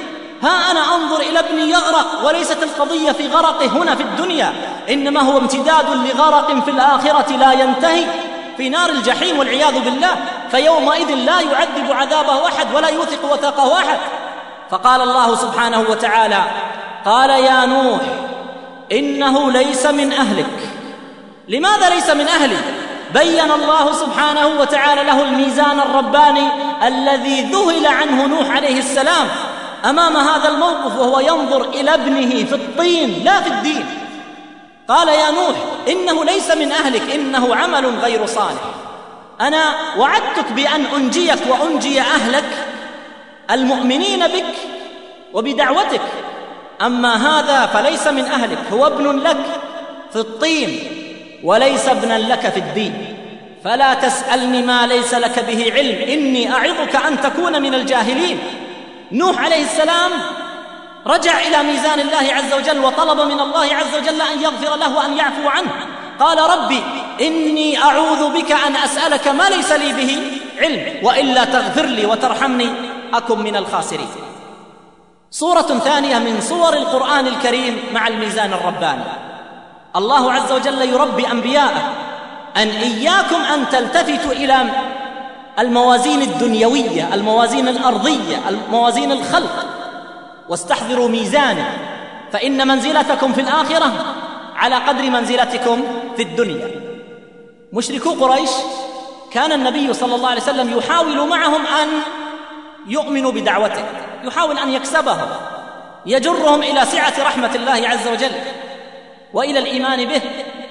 C: ها أنا أنظر إلى ابني يغرق، وليست القضية في غرقه هنا في الدنيا، إنما هو امتداد لغرق في الآخرة لا ينتهي في نار الجحيم والعياذ بالله، فيومئذ لا يعذب عذابه أحد ولا يوثق وثاقه أحد. فقال الله سبحانه وتعالى: قال يا نوح إنه ليس من أهلك. لماذا ليس من أهلي؟ بين الله سبحانه وتعالى له الميزان الرباني الذي ذهل عنه نوح عليه السلام أمام هذا الموقف وهو ينظر إلى ابنه في الطين لا في الدين. قال يا نوح إنه ليس من أهلك، إنه عمل غير صالح. أنا وعدتك بأن أنجيك وأنجي أهلك المؤمنين بك وبدعوتك، أما هذا فليس من أهلك، هو ابن لك في الطين وليس ابنا لك في الدين، فلا تسألني ما ليس لك به علم، إني أعظك أن تكون من الجاهلين. نوح عليه السلام رجع إلى ميزان الله عز وجل وطلب من الله عز وجل أن يغفر له وأن يعفو عنه. قال ربي إني أعوذ بك أن أسألك ما ليس لي به علم، وإلا تغفر لي وترحمني أكن من الخاسرين. صورة ثانية من صور القرآن الكريم مع الميزان الرباني، الله عز وجل يربي أنبياءه أن إياكم أن تلتفتوا إلى الموازين الدنيوية، الموازين الأرضية، الموازين الخلق، واستحضروا ميزانا، فإن منزلتكم في الآخرة على قدر منزلتكم في الدنيا. مشركو قريش كان النبي صلى الله عليه وسلم يحاول معهم أن يؤمنوا بدعوته، يحاول أن يكسبهم، يجرهم إلى سعة رحمة الله عز وجل وإلى الإيمان به.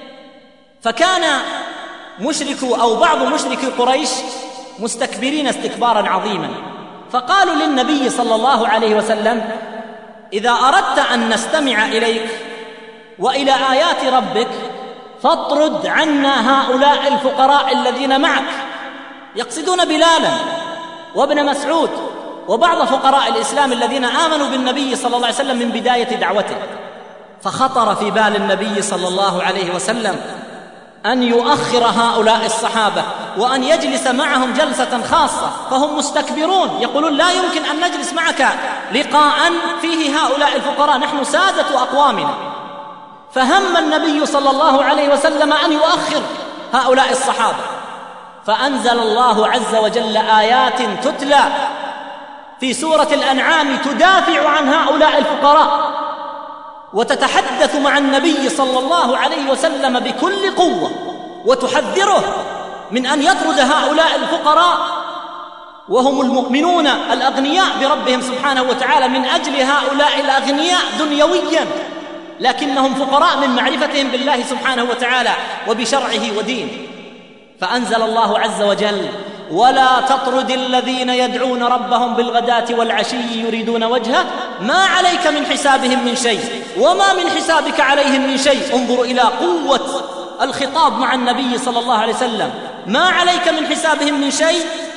C: فكان مشركو أو بعض مشركي قريش مستكبرين استكبارا عظيما، فقالوا للنبي صلى الله عليه وسلم: إذا أردت أن نستمع إليك وإلى آيات ربك فاطرد عنا هؤلاء الفقراء الذين معك، يقصدون بلالا وابن مسعود وبعض فقراء الإسلام الذين آمنوا بالنبي صلى الله عليه وسلم من بداية دعوته. فخطر في بال النبي صلى الله عليه وسلم أن يؤخر هؤلاء الصحابة وأن يجلس معهم جلسة خاصة، فهم مستكبرون يقولون لا يمكن أن نجلس معك لقاء فيه هؤلاء الفقراء، نحن سادة أقوامنا. فهم النبي صلى الله عليه وسلم أن يؤخر هؤلاء الصحابة، فأنزل الله عز وجل آيات تتلى في سورة الأنعام تدافع عن هؤلاء الفقراء وتتحدث مع النبي صلى الله عليه وسلم بكل قوة وتحذره من أن يطرد هؤلاء الفقراء وهم المؤمنون الأغنياء بربهم سبحانه وتعالى من أجل هؤلاء الأغنياء دنيويا، لكنهم فقراء من معرفتهم بالله سبحانه وتعالى وبشرعه ودينه. فأنزل الله عز وجل: ولا تطرد الذين يدعون ربهم بالغداة والعشي يريدون وجهه ما عليك من حسابهم من شيء وما من حسابك عليهم من شيء. انظروا إلى قوة الخطاب مع النبي صلى الله عليه وسلم: ما عليك من حسابهم من شيء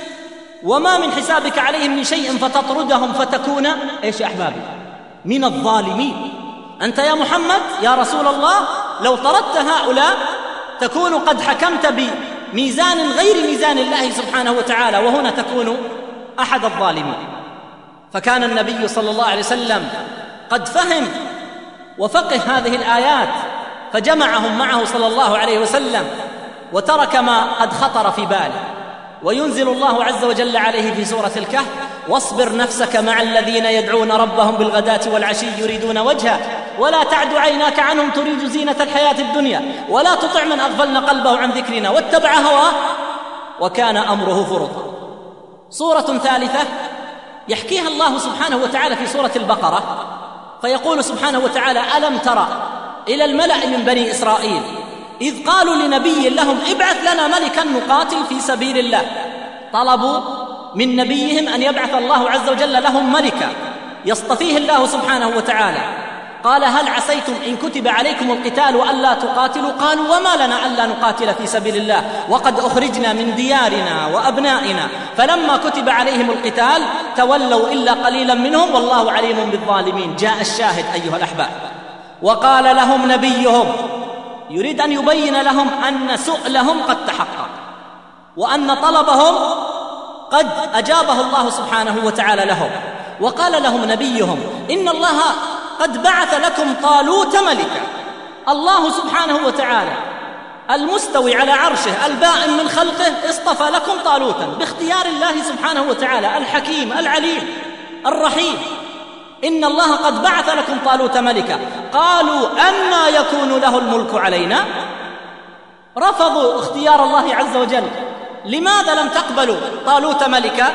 C: وما من حسابك عليهم من شيء فتطردهم فتكون إيش يا أحبابي؟ من الظالمين. أنت يا محمد يا رسول الله لو طردت هؤلاء تكون قد حكمت بميزان غير ميزان الله سبحانه وتعالى، وهنا تكون أحد الظالمين. فكان النبي صلى الله عليه وسلم قد فهم وفقه هذه الآيات، فجمعهم معه صلى الله عليه وسلم وترك ما قد خطر في باله. وينزل الله عز وجل عليه في سورة الكهف: واصبر نفسك مع الذين يدعون ربهم بالغداة والعشي يريدون وجهه ولا تعد عيناك عنهم تريد زينة الحياة الدنيا ولا تطع من أغفلنا قلبه عن ذكرنا واتبع هواه وكان أمره فرطا. صورة ثالثة يحكيها الله سبحانه وتعالى في سورة البقرة، فيقول سبحانه وتعالى: ألم ترى إلى الملأ من بني إسرائيل إذ قالوا لنبي لهم ابعث لنا ملكا نقاتل في سبيل الله. طلبوا من نبيهم أن يبعث الله عز وجل لهم ملكا يصطفيه الله سبحانه وتعالى. قال: هل عسيتم إن كتب عليكم القتال ألا تقاتلوا؟ قالوا: وما لنا ألا نقاتل في سبيل الله وقد أخرجنا من ديارنا وأبنائنا. فلما كتب عليهم القتال تولوا إلا قليلا منهم والله عليم بالظالمين. جاء الشاهد أيها الأحباب، وقال لهم نبيهم يريد أن يبين لهم أن سؤلهم قد تحقق وأن طلبهم قد أجابه الله سبحانه وتعالى لهم. وقال لهم نبيهم إن الله قد بعث لكم طالوت ملكا. الله سبحانه وتعالى المستوي على عرشه البائن من خلقه اصطفى لكم طالوتا باختيار الله سبحانه وتعالى الحكيم العليم الرحيم. إن الله قد بعث لكم طالوت ملكا. قالوا أنى يكون له الملك علينا؟ رفضوا اختيار الله عز وجل. لماذا لم تقبلوا طالوت ملكا؟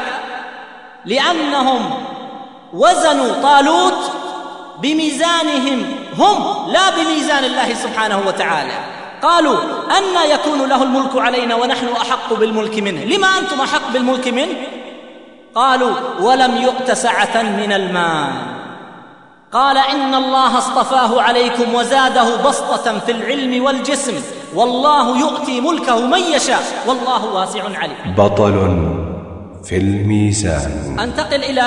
C: لأنهم وزنوا طالوت بميزانهم هم لا بميزان الله سبحانه وتعالى. قالوا أنى يكون له الملك علينا ونحن أحق بالملك منه؟ لما أنتم أحق بالملك منه؟ قالوا ولم يؤت سعة من المال. قال إن الله اصطفاه عليكم وزاده بسطة في العلم والجسم والله يؤتي ملكه من يشاء والله واسع عليم.
G: بطل في الميزان.
C: أنتقل إلى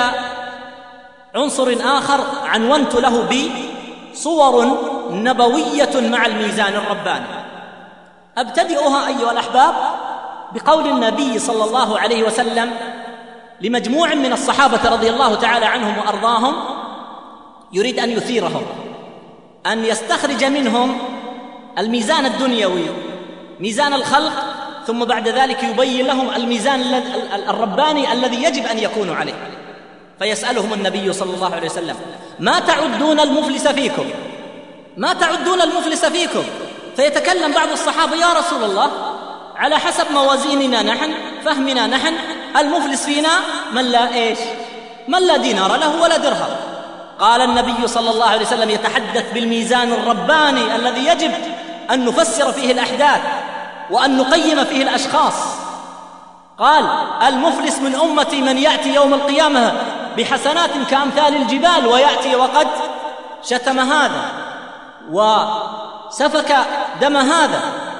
C: عنصر آخر عنونت له بصور نبوية مع الميزان الرباني. أبتدئها أيها الأحباب بقول النبي صلى الله عليه وسلم لمجموع من الصحابة رضي الله تعالى عنهم وأرضاهم يريد أن يثيرهم، أن يستخرج منهم الميزان الدنيوي ميزان الخلق، ثم بعد ذلك يبين لهم الميزان الرباني الذي يجب أن يكونوا عليه. فيسألهم النبي صلى الله عليه وسلم ما تعدون المفلس فيكم؟ ما تعدون المفلس فيكم؟ فيتكلم بعض الصحابة يا رسول الله على حسب موازيننا نحن فهمنا نحن المفلس فينا من لا إيش؟ من لا دينار له ولا درهم. قال النبي صلى الله عليه وسلم يتحدث بالميزان الرباني الذي يجب أن نفسر فيه الأحداث وأن نقيم فيه الأشخاص. قال المفلس من أمتي من يأتي يوم القيامة بحسنات كأمثال الجبال ويأتي وقد شتم هذا وسفك دم هذا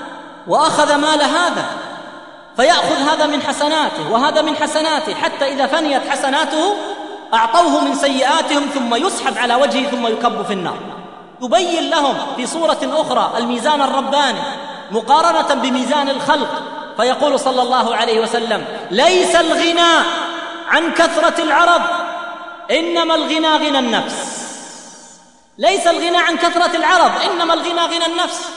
C: وأخذ مال هذا، فيأخذ هذا من حسناته وهذا من حسناته حتى إذا فنيت حسناته أعطوه من سيئاتهم ثم يسحب على وجهه ثم يكب في النار. يبين لهم في صورة أخرى الميزان الرباني مقارنة بميزان الخلق، فيقول صلى الله عليه وسلم ليس الغنى عن كثرة العرض إنما الغنى غنى النفس. ليس الغنى عن كثرة العرض إنما الغنى غنى النفس.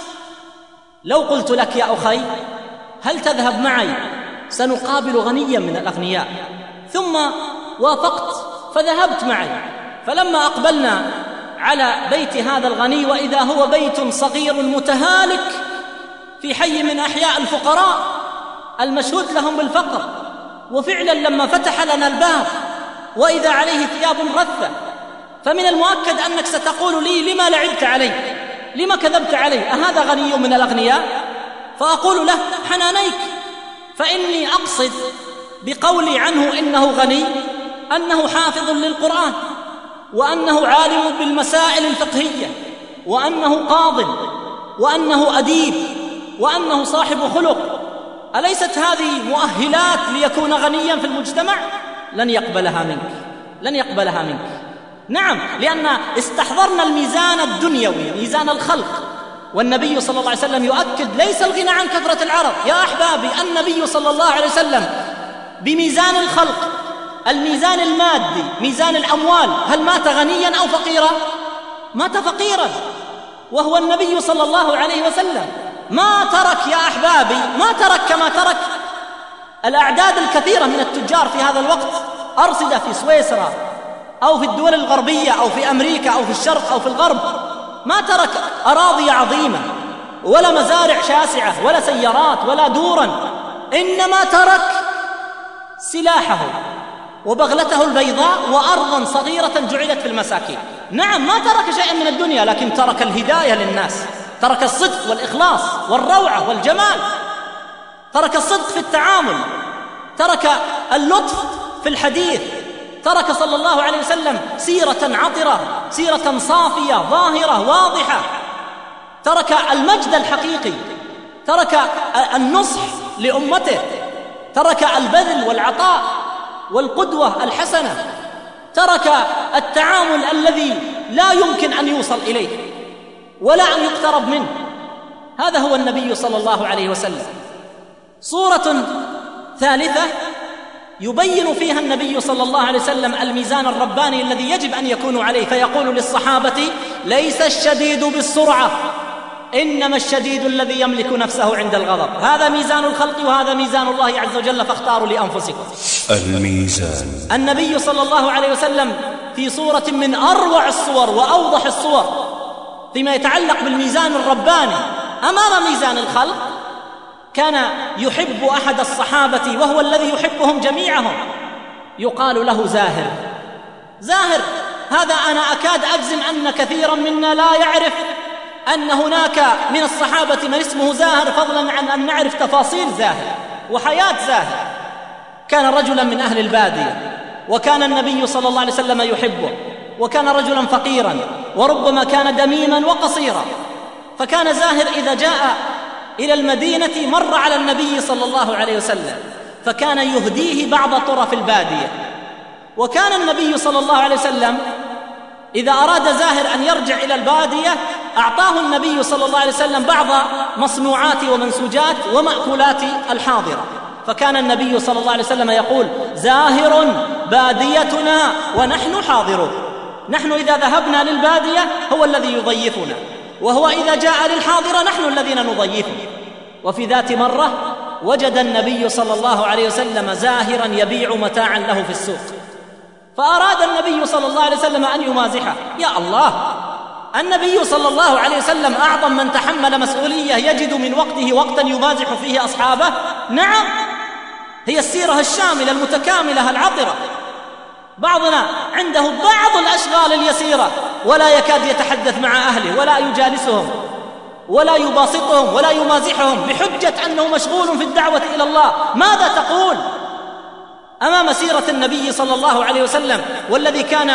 C: لو قلت لك يا أخي هل تذهب معي سنقابل غنيا من الأغنياء، ثم وافقت فذهبت معي، فلما أقبلنا على بيت هذا الغني وإذا هو بيت صغير متهالك في حي من أحياء الفقراء المشهود لهم بالفقر، وفعلا لما فتح لنا الباب وإذا عليه ثياب رثة، فمن المؤكد أنك ستقول لي لما لعبت عليه؟ لما كذبت عليه؟ أهذا غني من الأغنياء؟ فأقول له حنانيك، فإني أقصد بقولي عنه إنه غني أنه حافظ للقرآن، وأنه عالم بالمسائل الفقهية، وأنه قاض، وأنه أديب، وأنه صاحب خلق. أليست هذه مؤهلات ليكون غنيا في المجتمع؟ لن يقبلها منك، لن يقبلها منك. نعم، لأن استحضرنا الميزان الدنيوي ميزان الخلق، والنبي صلى الله عليه وسلم يؤكد ليس الغنى عن كثرة العرض. يا أحبابي النبي صلى الله عليه وسلم بميزان الخلق الميزان المادي ميزان الأموال هل مات غنيا أو فقيرا؟ مات فقيرا، وهو النبي صلى الله عليه وسلم. ما ترك يا أحبابي ما ترك كما ترك الأعداد الكثيرة من التجار في هذا الوقت أرصدة في سويسرا أو في الدول الغربية أو في أمريكا أو في الشرق أو في الغرب. ما ترك أراضي عظيمة ولا مزارع شاسعة ولا سيارات ولا دورا، إنما ترك سلاحه وبغلته البيضاء وأرضا صغيرة جعلت في المساكين. نعم، ما ترك شيئا من الدنيا، لكن ترك الهداية للناس، ترك الصدق والإخلاص والروعة والجمال، ترك الصدق في التعامل، ترك اللطف في الحديث، ترك صلى الله عليه وسلم سيرة عطرة، سيرة صافية ظاهرة واضحة، ترك المجد الحقيقي، ترك النصح لأمته، ترك البذل والعطاء والقدوة الحسنة، ترك التعامل الذي لا يمكن أن يوصل إليه ولا أن يقترب منه. هذا هو النبي صلى الله عليه وسلم. صورة ثالثة يبين فيها النبي صلى الله عليه وسلم الميزان الرباني الذي يجب أن يكونوا عليه، فيقول للصحابة: ليس الشديد بالسرعة، إنما الشديد الذي يملك نفسه عند الغضب. هذا ميزان الخلق وهذا ميزان الله عز وجل، فاختاروا لأنفسكم.
G: الميزان.
C: النبي صلى الله عليه وسلم في صورة من أروع الصور وأوضح الصور فيما يتعلق بالميزان الرباني أمام ميزان الخلق، كان يحب أحد الصحابة وهو الذي يحبهم جميعهم، يقال له زاهر. زاهر هذا أنا أكاد أجزم أن كثيرا منا لا يعرف أن هناك من الصحابة من اسمه زاهر، فضلا عن أن نعرف تفاصيل زاهر وحياة زاهر. كان رجلا من أهل البادية، وكان النبي صلى الله عليه وسلم يحبه، وكان رجلا فقيرا، وربما كان دميما وقصيرا. فكان زاهر إذا جاء إلى المدينة مر على النبي صلى الله عليه وسلم، فكان يهديه بعض طرف البادية. وكان النبي صلى الله عليه وسلم إذا أراد زاهر أن يرجع إلى البادية أعطاه النبي صلى الله عليه وسلم بعض مصنوعات ومنسوجات ومأكولات الحاضرة. فكان النبي صلى الله عليه وسلم يقول: زاهر باديتنا ونحن حاضرون. نحن إذا ذهبنا للبادية هو الذي يضيفنا، وهو إذا جاء للحاضرة نحن الذين نضيفه. وفي ذات مرة وجد النبي صلى الله عليه وسلم زاهرا يبيع متاعا له في السوق، فأراد النبي صلى الله عليه وسلم أن يمازحه. يا الله، النبي صلى الله عليه وسلم أعظم من تحمل مسؤولية، يجد من وقته وقتا يمازح فيه أصحابه. نعم، هي السيرة الشاملة المتكاملة العطرة. بعضنا عنده بعض الأشغال اليسيرة ولا يكاد يتحدث مع أهله ولا يجالسهم ولا يباسطهم ولا يمازحهم بحجة أنه مشغول في الدعوة إلى الله. ماذا تقول أمام سيرة النبي صلى الله عليه وسلم والذي كان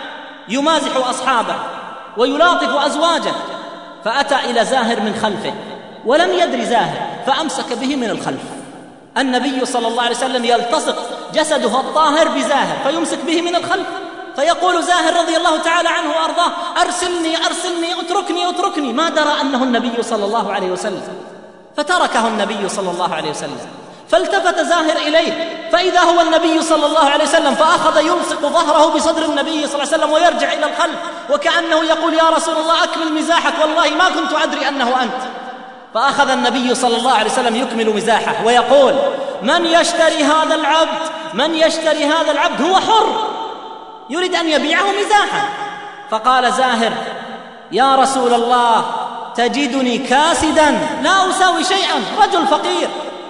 C: يمازح أصحابه ويلاطف أزواجه؟ فأتى إلى زاهر من خلفه ولم يدري زاهر، فأمسك به من الخلف. النبي صلى الله عليه وسلم يلتصق جسده الطاهر بزاهر فيمسك به من الخلف، فيقول زاهر رضي الله تعالى عنه وأرضاه: أرسلني أرسلني اتركني اتركني. ما درى أنه النبي صلى الله عليه وسلم، فتركه النبي صلى الله عليه وسلم. فالتفت زاهر إليه فإذا هو النبي صلى الله عليه وسلم، فأخذ يلصق ظهره بصدر النبي صلى الله عليه وسلم ويرجع إلى الخلف وكأنه يقول: يا رسول الله أكمل مزاحك، والله ما كنت أدري أنه أنت. فأخذ النبي صلى الله عليه وسلم يكمل مزاحه ويقول: من يشتري هذا العبد من يشتري هذا العبد هو حر، يريد أن يبيعه مزاحا. فقال زاهر: يا رسول الله تجدني كاسدا لا أساوي شيئا، رجل فقير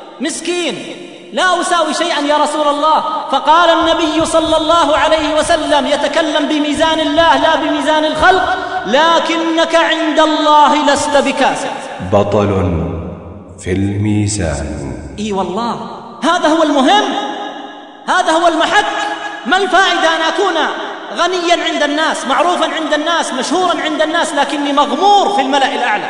C: مسكين لا أساوي شيئا يا رسول الله. فقال النبي صلى الله عليه وسلم يتكلم بميزان الله لا بميزان الخلق: لكنك عند الله لست بكاسد.
G: بطل في الميزان.
C: إي والله، هذا هو المهم، هذا هو المحك. ما الفائدة أن أكون غنيا عند الناس، معروفا عند الناس، مشهورا عند الناس، لكني مغمور في الملأ الأعلى؟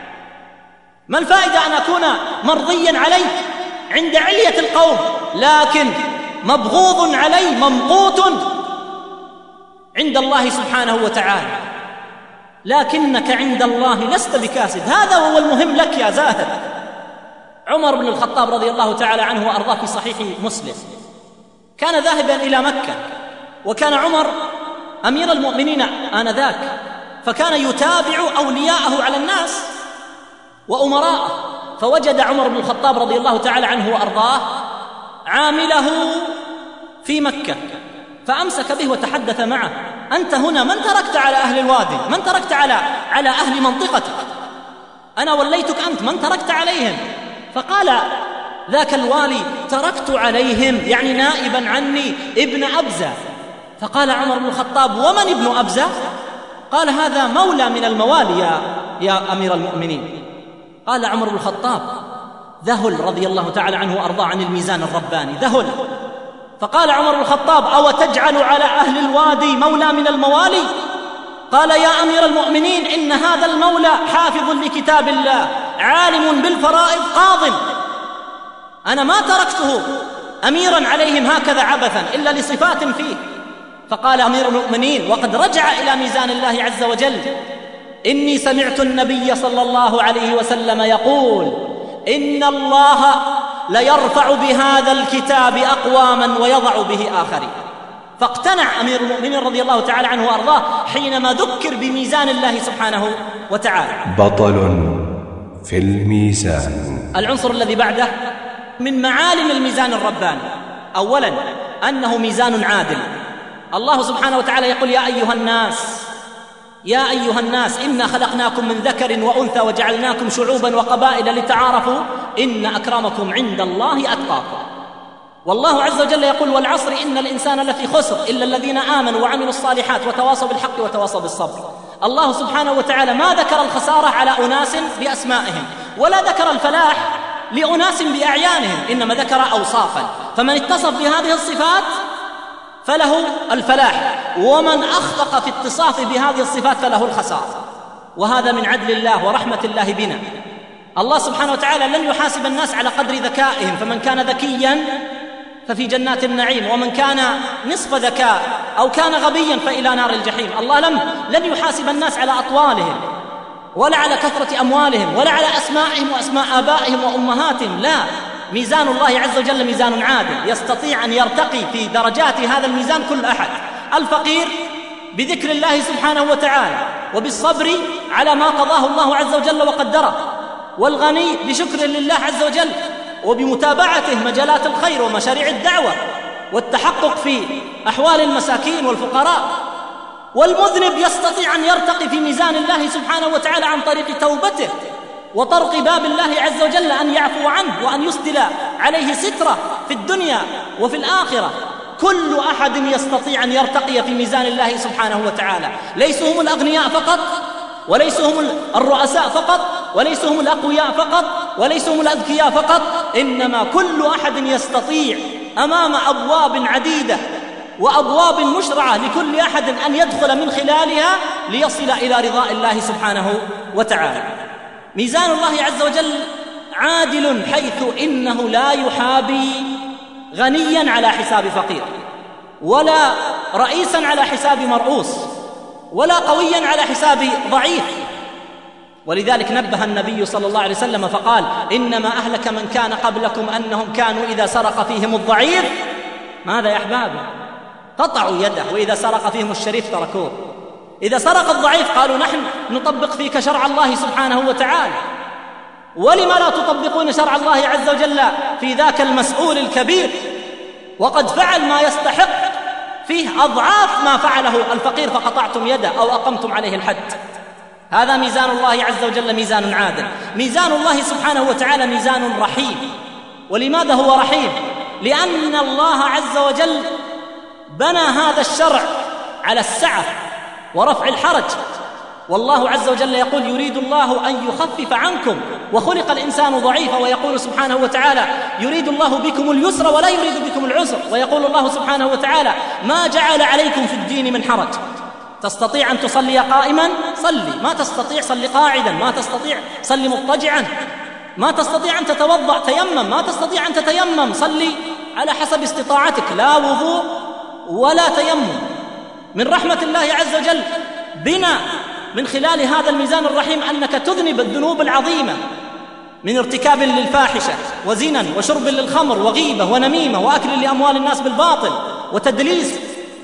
C: ما الفائدة أن أكون مرضيا عليه عند علية القوم لكن مبغوض عليه ممقوت عند الله سبحانه وتعالى؟ لكنك عند الله لست بكاسد. هذا هو المهم لك يا زاهر. عمر بن الخطاب رضي الله تعالى عنه وأرضاه في صحيح مسلم كان ذاهبا إلى مكة، وكان عمر أمير المؤمنين آنذاك، فكان يتابع أولياءه على الناس وأمراءه. فوجد عمر بن الخطاب رضي الله تعالى عنه وأرضاه عامله في مكة، فأمسك به وتحدث معه: أنت هنا من تركت على أهل الوادي؟ من تركت على على أهل منطقتك؟ أنا وليتك أنت، من تركت عليهم؟ فقال ذاك الوالي: تركت عليهم يعني نائبا عني ابن أبزة. فقال عمر بن الخطاب: ومن ابن أبزة؟ قال: هذا مولى من الموالي يا, يا أمير المؤمنين. قال عمر بن الخطاب ذهل رضي الله تعالى عنه وأرضاه عن الميزان الرباني، ذهل. فقال عمر بن الخطاب: أو تجعل على أهل الوادي مولى من الموالي؟ قال: يا أمير المؤمنين، إن هذا المولى حافظ لكتاب الله، عالم بالفرائض، قاض. أنا ما تركته أميرا عليهم هكذا عبثا إلا لصفات فيه. فقال أمير المؤمنين وقد رجع إلى ميزان الله عز وجل: إني سمعت النبي صلى الله عليه وسلم يقول: إن الله ليرفع بهذا الكتاب أقواما ويضع به آخرين. فاقتنع أمير المؤمنين رضي الله تعالى عنه وأرضاه حينما ذكر بميزان الله سبحانه وتعالى.
G: بطل في الميزان.
C: العنصر الذي بعده من معالم الميزان الرباني، أولا أنه ميزان عادل. الله سبحانه وتعالى يقول: يا أيها الناس يا أيها الناس إنا خلقناكم من ذكر وأنثى وجعلناكم شعوبا وقبائل لتعارفوا إن أكرمكم عند الله أتقاكم. والله عز وجل يقول: والعصر إن الإنسان لفي خسر إلا الذين آمنوا وعملوا الصالحات وتواصوا بالحق وتواصوا بالصبر. الله سبحانه وتعالى ما ذكر الخسارة على أناس بأسمائهم ولا ذكر الفلاح لأناس بأعيانهم، إنما ذكر أوصافا، فمن اتصف بهذه الصفات فله الفلاح، ومن أخطأ في اتصاف بهذه الصفات فله الخسارة. وهذا من عدل الله ورحمة الله بنا. الله سبحانه وتعالى لن يحاسب الناس على قدر ذكائهم، فمن كان ذكيا ففي جنات النعيم، ومن كان نصف ذكاء أو كان غبيا فإلى نار الجحيم. الله لم لن يحاسب الناس على أطوالهم ولا على كثرة أموالهم ولا على أسمائهم وأسماء آبائهم وأمهاتهم، لا، ميزان الله عز وجل ميزان عادل يستطيع أن يرتقي في درجات هذا الميزان كل أحد. الفقير بذكر الله سبحانه وتعالى وبالصبر على ما قضاه الله عز وجل وقدره، والغني بشكر لله عز وجل وبمتابعته مجالات الخير ومشاريع الدعوة والتحقق في أحوال المساكين والفقراء. والمذنب يستطيع أن يرتقي في ميزان الله سبحانه وتعالى عن طريق توبته وطرق باب الله عز وجل أن يعفو عنه وأن يسدل عليه سترة في الدنيا وفي الآخرة. كل أحد يستطيع أن يرتقي في ميزان الله سبحانه وتعالى، ليسوا هم الأغنياء فقط، وليسوا هم الرؤساء فقط، وليسوا هم الأقوياء فقط، وليسوا هم الأذكياء فقط، إنما كل أحد يستطيع أمام أبواب عديدة وأبواب مشرعة لكل أحد أن يدخل من خلالها ليصل إلى رضاء الله سبحانه وتعالى. ميزان الله عز وجل عادل، حيث إنه لا يحابي غنيا على حساب فقير، ولا رئيسا على حساب مرؤوس، ولا قويا على حساب ضعيف. ولذلك نبه النبي صلى الله عليه وسلم فقال: إنما أهلك من كان قبلكم أنهم كانوا إذا سرق فيهم الضعيف ماذا يا أحبابي؟ قطعوا يده، وإذا سرق فيهم الشريف تركوه. إذا سرق الضعيف قالوا: نحن نطبق فيك شرع الله سبحانه وتعالى. ولما لا تطبقون شرع الله عز وجل في ذاك المسؤول الكبير وقد فعل ما يستحق فيه أضعاف ما فعله الفقير فقطعتم يده أو أقمتم عليه الحد؟ هذا ميزان الله عز وجل ميزان عادل. ميزان الله سبحانه وتعالى ميزان رحيم. ولماذا هو رحيم؟ لأن الله عز وجل بنى هذا الشرع على السعة ورفع الحرج. والله عز وجل يقول: يريد الله أن يخفف عنكم وخلق الإنسان ضعيفا، ويقول سبحانه وتعالى: يريد الله بكم اليسر ولا يريد بكم العسر. ويقول الله سبحانه وتعالى: ما جعل عليكم في الدين من حرج، تستطيع أن تصلي قائما صلي، ما تستطيع صلي قاعدا، ما تستطيع صلي مضطجعا، ما تستطيع أن تتوضأ تيمم، ما تستطيع أن تتيمم صلي على حسب استطاعتك، لا وضوء ولا تيمم. من رحمة الله عز وجل بنا من خلال هذا الميزان الرحيم أنك تذنب الذنوب العظيمة من ارتكاب للفاحشة وزنا وشرب للخمر وغيبة ونميمة وأكل لأموال الناس بالباطل وتدليس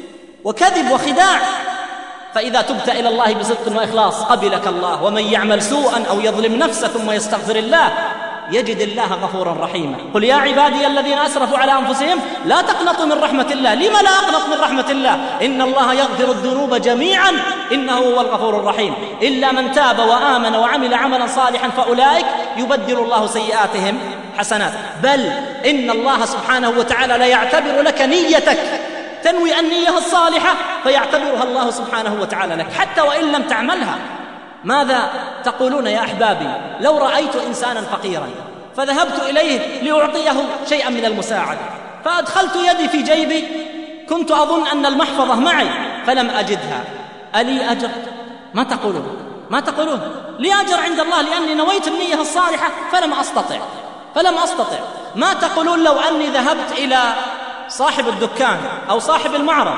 C: وكذب وخداع. فإذا تبت إلى الله بصدق وإخلاص قبلك الله. ومن يعمل سوءا أو يظلم نفسه ثم يستغفر الله يجد الله غفورا رحيما. قل يا عبادي الذين أسرفوا على أنفسهم لا تقنطوا من رحمة الله. لما لا أقنط من رحمة الله؟ إن الله يغفر الذنوب جميعا إنه هو الغفور الرحيم. إلا من تاب وآمن وعمل عملا صالحا فأولئك يبدل الله سيئاتهم حسنات. بل إن الله سبحانه وتعالى لا يعتبر لك نيتك، تنوي النية الصالحة فيعتبرها الله سبحانه وتعالى لك حتى وإن لم تعملها. ماذا تقولون يا أحبابي لو رأيت إنسانا فقيرا فذهبت إليه لأعطيه شيئا من المساعدة، فأدخلت يدي في جيبي، كنت أظن أن المحفظة معي فلم أجدها، ألي أجر؟ ما تقولون؟ ما تقولون لي أجر عند الله لأني نويت النية الصالحة فلم أستطع فلم أستطع ما تقولون لو أني ذهبت إلى صاحب الدكان أو صاحب المعرض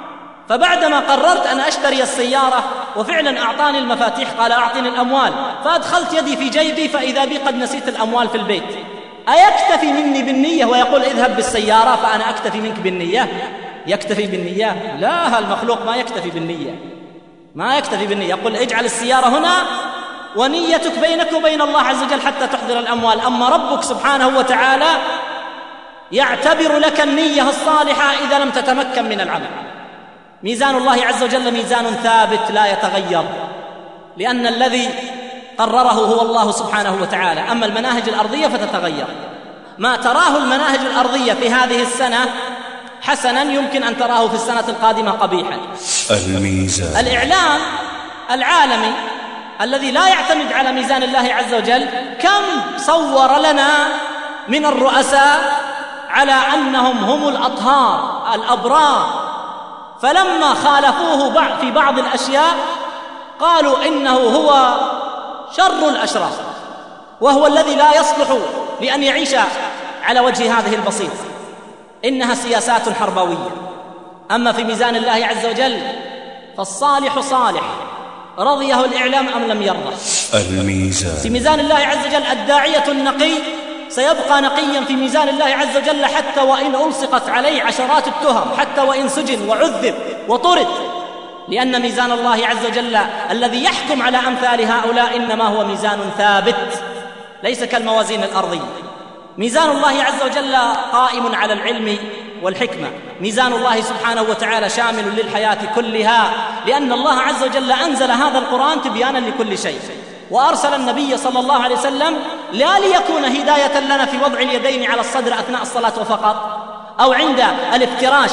C: فبعدما قررت أن أشتري السيارة وفعلا أعطاني المفاتيح قال أعطني الأموال، فأدخلت يدي في جيبي فإذا بي قد نسيت الأموال في البيت، أيكتفي مني بالنية ويقول اذهب بالسيارة فأنا أكتفي منك بالنية؟ يكتفي بالنية؟ لا، المخلوق ما يكتفي بالنية، ما يكتفي بالنية. يقول اجعل السيارة هنا ونيتك بينك وبين الله عز وجل حتى تحضر الأموال. أما ربك سبحانه وتعالى يعتبر لك النية الصالحة إذا لم تتمكن من العمل. ميزان الله عز وجل ميزان ثابت لا يتغير، لأن الذي قرره هو الله سبحانه وتعالى. أما المناهج الأرضية فتتغير. ما تراه المناهج الأرضية في هذه السنة حسنا يمكن أن تراه في السنة القادمة قبيحا.
G: الميزان.
C: الإعلام العالمي الذي لا يعتمد على ميزان الله عز وجل كم صور لنا من الرؤساء على أنهم هم الأطهار الأبرار، فلما خالفوه في بعض الأشياء قالوا إنه هو شر الأشرار، وهو الذي لا يصلح لأن يعيش على وجه هذه البسيط. إنها سياسات حربوية. أما في ميزان الله عز وجل فالصالح صالح رضيه الإعلام أم لم يرضى.
G: الميزان.
C: في ميزان الله عز وجل الداعية النقي سيبقى نقيا في ميزان الله عز وجل حتى وإن ألصقت عليه عشرات التهم، حتى وإن سجن وعذب وطرد، لأن ميزان الله عز وجل الذي يحكم على أمثال هؤلاء إنما هو ميزان ثابت ليس كالموازين الأرضية. ميزان الله عز وجل قائم على العلم والحكمة. ميزان الله سبحانه وتعالى شامل للحياة كلها، لأن الله عز وجل أنزل هذا القرآن تبيانا لكل شيء، وأرسل النبي صلى الله عليه وسلم لا ليكون هداية لنا في وضع اليدين على الصدر أثناء الصلاة وفقط، أو عند الافتراش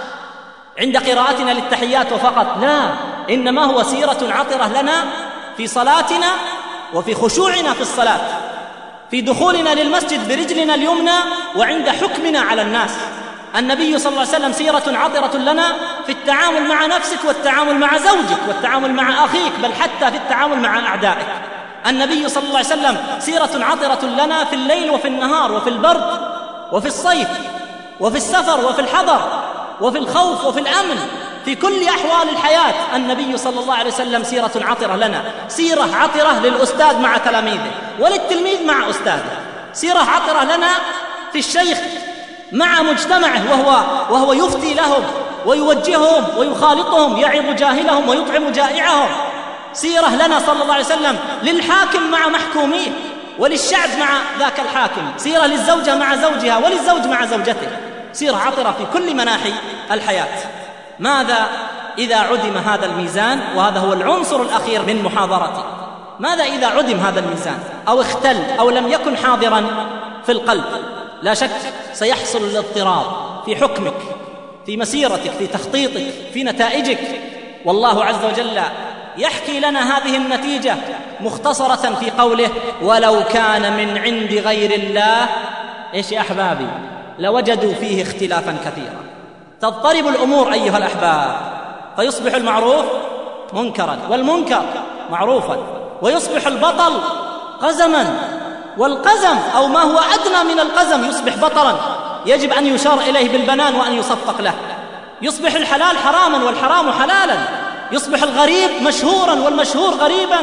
C: عند قراءتنا للتحيات وفقط، لا، إنما هو سيرة عطرة لنا في صلاتنا وفي خشوعنا في الصلاة، في دخولنا للمسجد برجلنا اليمنى وعند حكمنا على الناس. النبي صلى الله عليه وسلم سيرة عطرة لنا في التعامل مع نفسك والتعامل مع زوجك والتعامل مع أخيك، بل حتى في التعامل مع أعدائك. النبي صلى الله عليه وسلم سيرة عطرة لنا في الليل وفي النهار وفي البرد وفي الصيف وفي السفر وفي الحضر وفي الخوف وفي الأمن، في كل أحوال الحياة النبي صلى الله عليه وسلم سيرة عطرة لنا. سيرة عطرة للأستاذ مع تلاميذه وللتلميذ مع أستاذه. سيرة عطرة لنا في الشيخ مع مجتمعه وهو, وهو يفتي لهم ويوجههم ويخالطهم، يعظ جاهلهم ويطعم جائعهم. سيرة لنا صلى الله عليه وسلم للحاكم مع محكوميه وللشعب مع ذاك الحاكم. سيرة للزوجة مع زوجها وللزوج مع زوجته. سيرة عطرة في كل مناحي الحياة. ماذا إذا عدم هذا الميزان؟ وهذا هو العنصر الأخير من محاضرتي. ماذا إذا عدم هذا الميزان أو اختل أو لم يكن حاضرا في القلب؟ لا شك سيحصل الاضطراب في حكمك، في مسيرتك، في تخطيطك، في نتائجك. والله عز وجل يحكي لنا هذه النتيجة مختصرة في قوله: ولو كان من عند غير الله إيش يا أحبابي لوجدوا فيه اختلافا كثيرا. تضطرب الأمور أيها الأحباب، فيصبح المعروف منكرا والمنكر معروفا، ويصبح البطل قزما، والقزم أو ما هو أدنى من القزم يصبح بطلا يجب أن يشار إليه بالبنان وأن يصفق له. يصبح الحلال حراما والحرام حلالا، يصبح الغريب مشهورا والمشهور غريبا.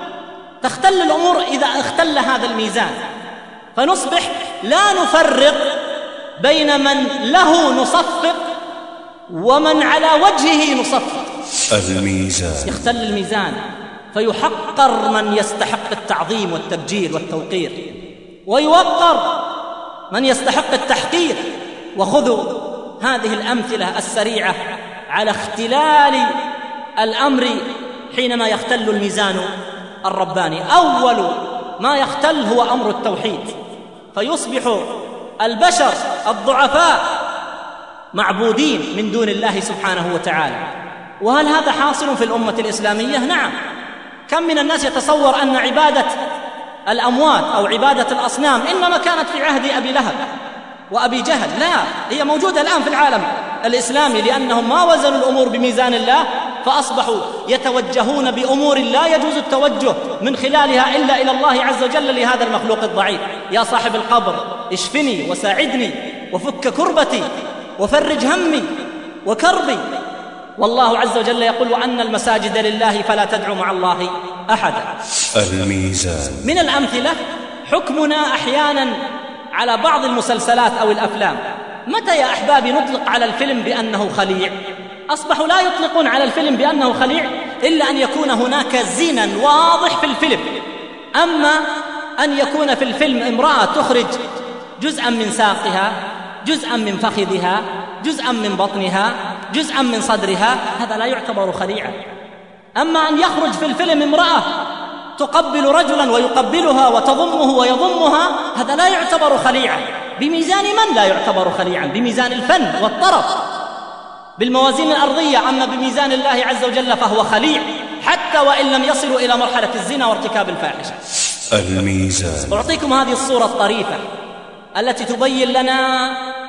C: تختل الأمور إذا اختل هذا الميزان، فنصبح لا نفرق بين من له نصفق ومن على وجهه نصفق.
G: الميزان.
C: يختل الميزان فيحقر من يستحق التعظيم والتبجيل والتوقير، ويوقر من يستحق التحقير. وخذوا هذه الأمثلة السريعة على اختلال الأمر حينما يختل الميزان الرباني. أول ما يختل هو أمر التوحيد، فيصبح البشر الضعفاء معبودين من دون الله سبحانه وتعالى. وهل هذا حاصل في الأمة الإسلامية؟ نعم. كم من الناس يتصور أن عبادة الأموات أو عبادة الأصنام إنما كانت في عهد أبي لهب وأبي جهل. لا، هي موجودة الآن في العالم الإسلامي، لأنهم ما وزنوا الأمور بميزان الله فأصبحوا يتوجهون بأمور لا يجوز التوجه من خلالها إلا إلى الله عز وجل لهذا المخلوق الضعيف. يا صاحب القبر اشفني وساعدني وفك كربتي وفرج همي وكربي. والله عز وجل يقول: وأن المساجد لله فلا تدعوا مع الله أحدا.
G: الميزان.
C: من الأمثلة حكمنا أحيانا على بعض المسلسلات أو الأفلام. متى يا أحبابي نطلق على الفيلم بأنه خليع؟ أصبحوا لا يطلقون على الفيلم بأنه خليع إلا أن يكون هناك زنا واضح في الفيلم. أما أن يكون في الفيلم امرأة تخرج جزءا من ساقها، جزءا من فخذها، جزءا من بطنها، جزءا من صدرها، هذا لا يعتبر خليعا. أما أن يخرج في الفيلم امرأة تقبل رجلا ويقبلها وتضمه ويضمها، هذا لا يعتبر خليعا. بميزان من لا يعتبر خليعا؟ بميزان الفن والطرب، بالموازين الأرضية. أما بميزان الله عز وجل فهو خليع، حتى وإن لم يصلوا إلى مرحلة الزنا وارتكاب الفاحشة.
G: الميزان.
C: أعطيكم هذه الصورة الطريفة التي تبين لنا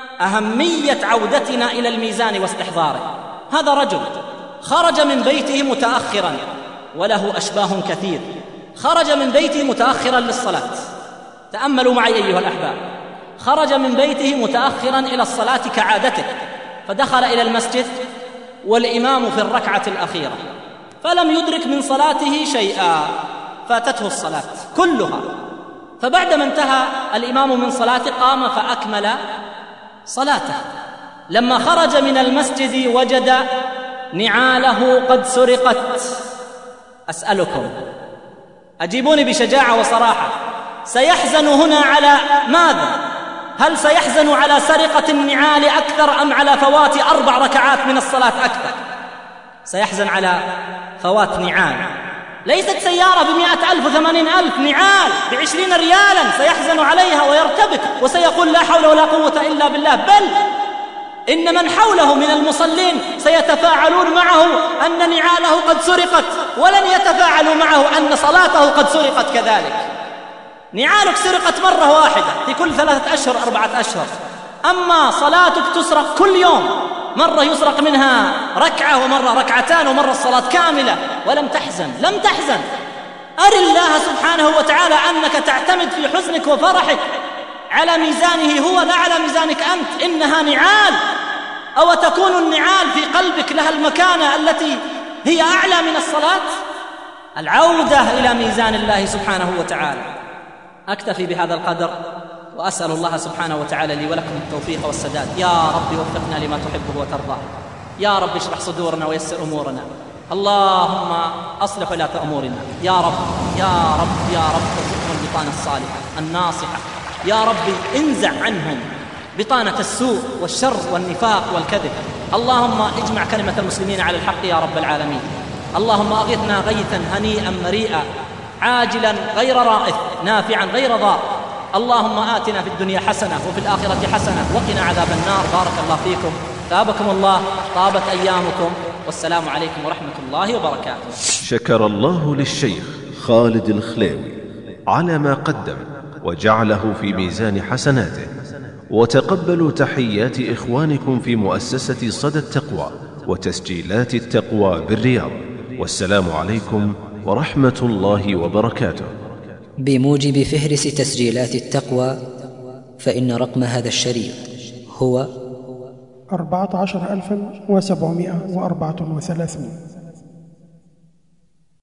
C: أهمية عودتنا إلى الميزان واستحضاره. هذا رجل خرج من بيته متأخرا، وله أشباه كثير. خرج من بيته متأخرا للصلاة. تأملوا معي أيها الأحباب، خرج من بيته متأخرا إلى الصلاة كعادته، فدخل إلى المسجد والإمام في الركعة الأخيرة، فلم يدرك من صلاته شيئا، فاتته الصلاة كلها. فبعدما انتهى الإمام من صلاته قام فأكمل صلاته. لما خرج من المسجد وجد نعاله قد سرقت. أسألكم، أجيبوني بشجاعة وصراحة، سيحزن هنا على ماذا؟ هل سيحزن على سرقة النعال أكثر أم على فوات أربع ركعات من الصلاة أكثر؟ سيحزن على فوات نعال. ليست سيارة بمئة ألف وثمانين ألف، نعال بعشرين ريالا سيحزن عليها ويرتبك وسيقول لا حول ولا قوة إلا بالله. بل إن من حوله من المصلين سيتفاعلون معه أن نعاله قد سرقت، ولن يتفاعلوا معه أن صلاته قد سرقت كذلك. نعالك سرقت مرة واحدة في كل ثلاثة أشهر أربعة أشهر، أما صلاتك تسرق كل يوم، مرة يسرق منها ركعة ومرة ركعتان ومرة الصلاة كاملة، ولم تحزن. لم تحزن. أر الله سبحانه وتعالى أنك تعتمد في حزنك وفرحك على ميزانه هو لا على ميزانك أنت. إنها نعال، أو تكون النعال في قلبك لها المكانة التي هي أعلى من الصلاة؟ العودة إلى ميزان الله سبحانه وتعالى. أكتفي بهذا القدر، وأسأل الله سبحانه وتعالى لي ولكم التوفيق والسداد. يا رب وفقنا لما تحبه وترضاه. يا رب اشرح صدورنا ويسر أمورنا. اللهم أصلح ولاة أمورنا يا رب. يا رب يا رب ارزقهم البطانة الصالحة الناصحة. يا رب انزع عنهم بطانة السوء والشر والنفاق والكذب. اللهم اجمع كلمة المسلمين على الحق يا رب العالمين. اللهم أغثنا غيثا هنيئا مريئا عاجلا غير رائث نافعا غير ضار. اللهم آتنا في الدنيا حسنة وفي الآخرة حسنة وقنا عذاب النار. بارك الله فيكم، ثابكم الله، طابت أيامكم، والسلام عليكم ورحمة الله وبركاته.
H: شكر الله للشيخ خالد الخليوي على ما قدم وجعله في ميزان حسناته، وتقبلوا تحيات إخوانكم في مؤسسة صدى التقوى وتسجيلات التقوى بالرياض، والسلام عليكم ورحمة الله وبركاته.
I: بموجب فهرس تسجيلات التقوى، فإن رقم هذا الشريط هو
J: أربعة عشر ألفا وسبعمائة وأربعة وثلاثون.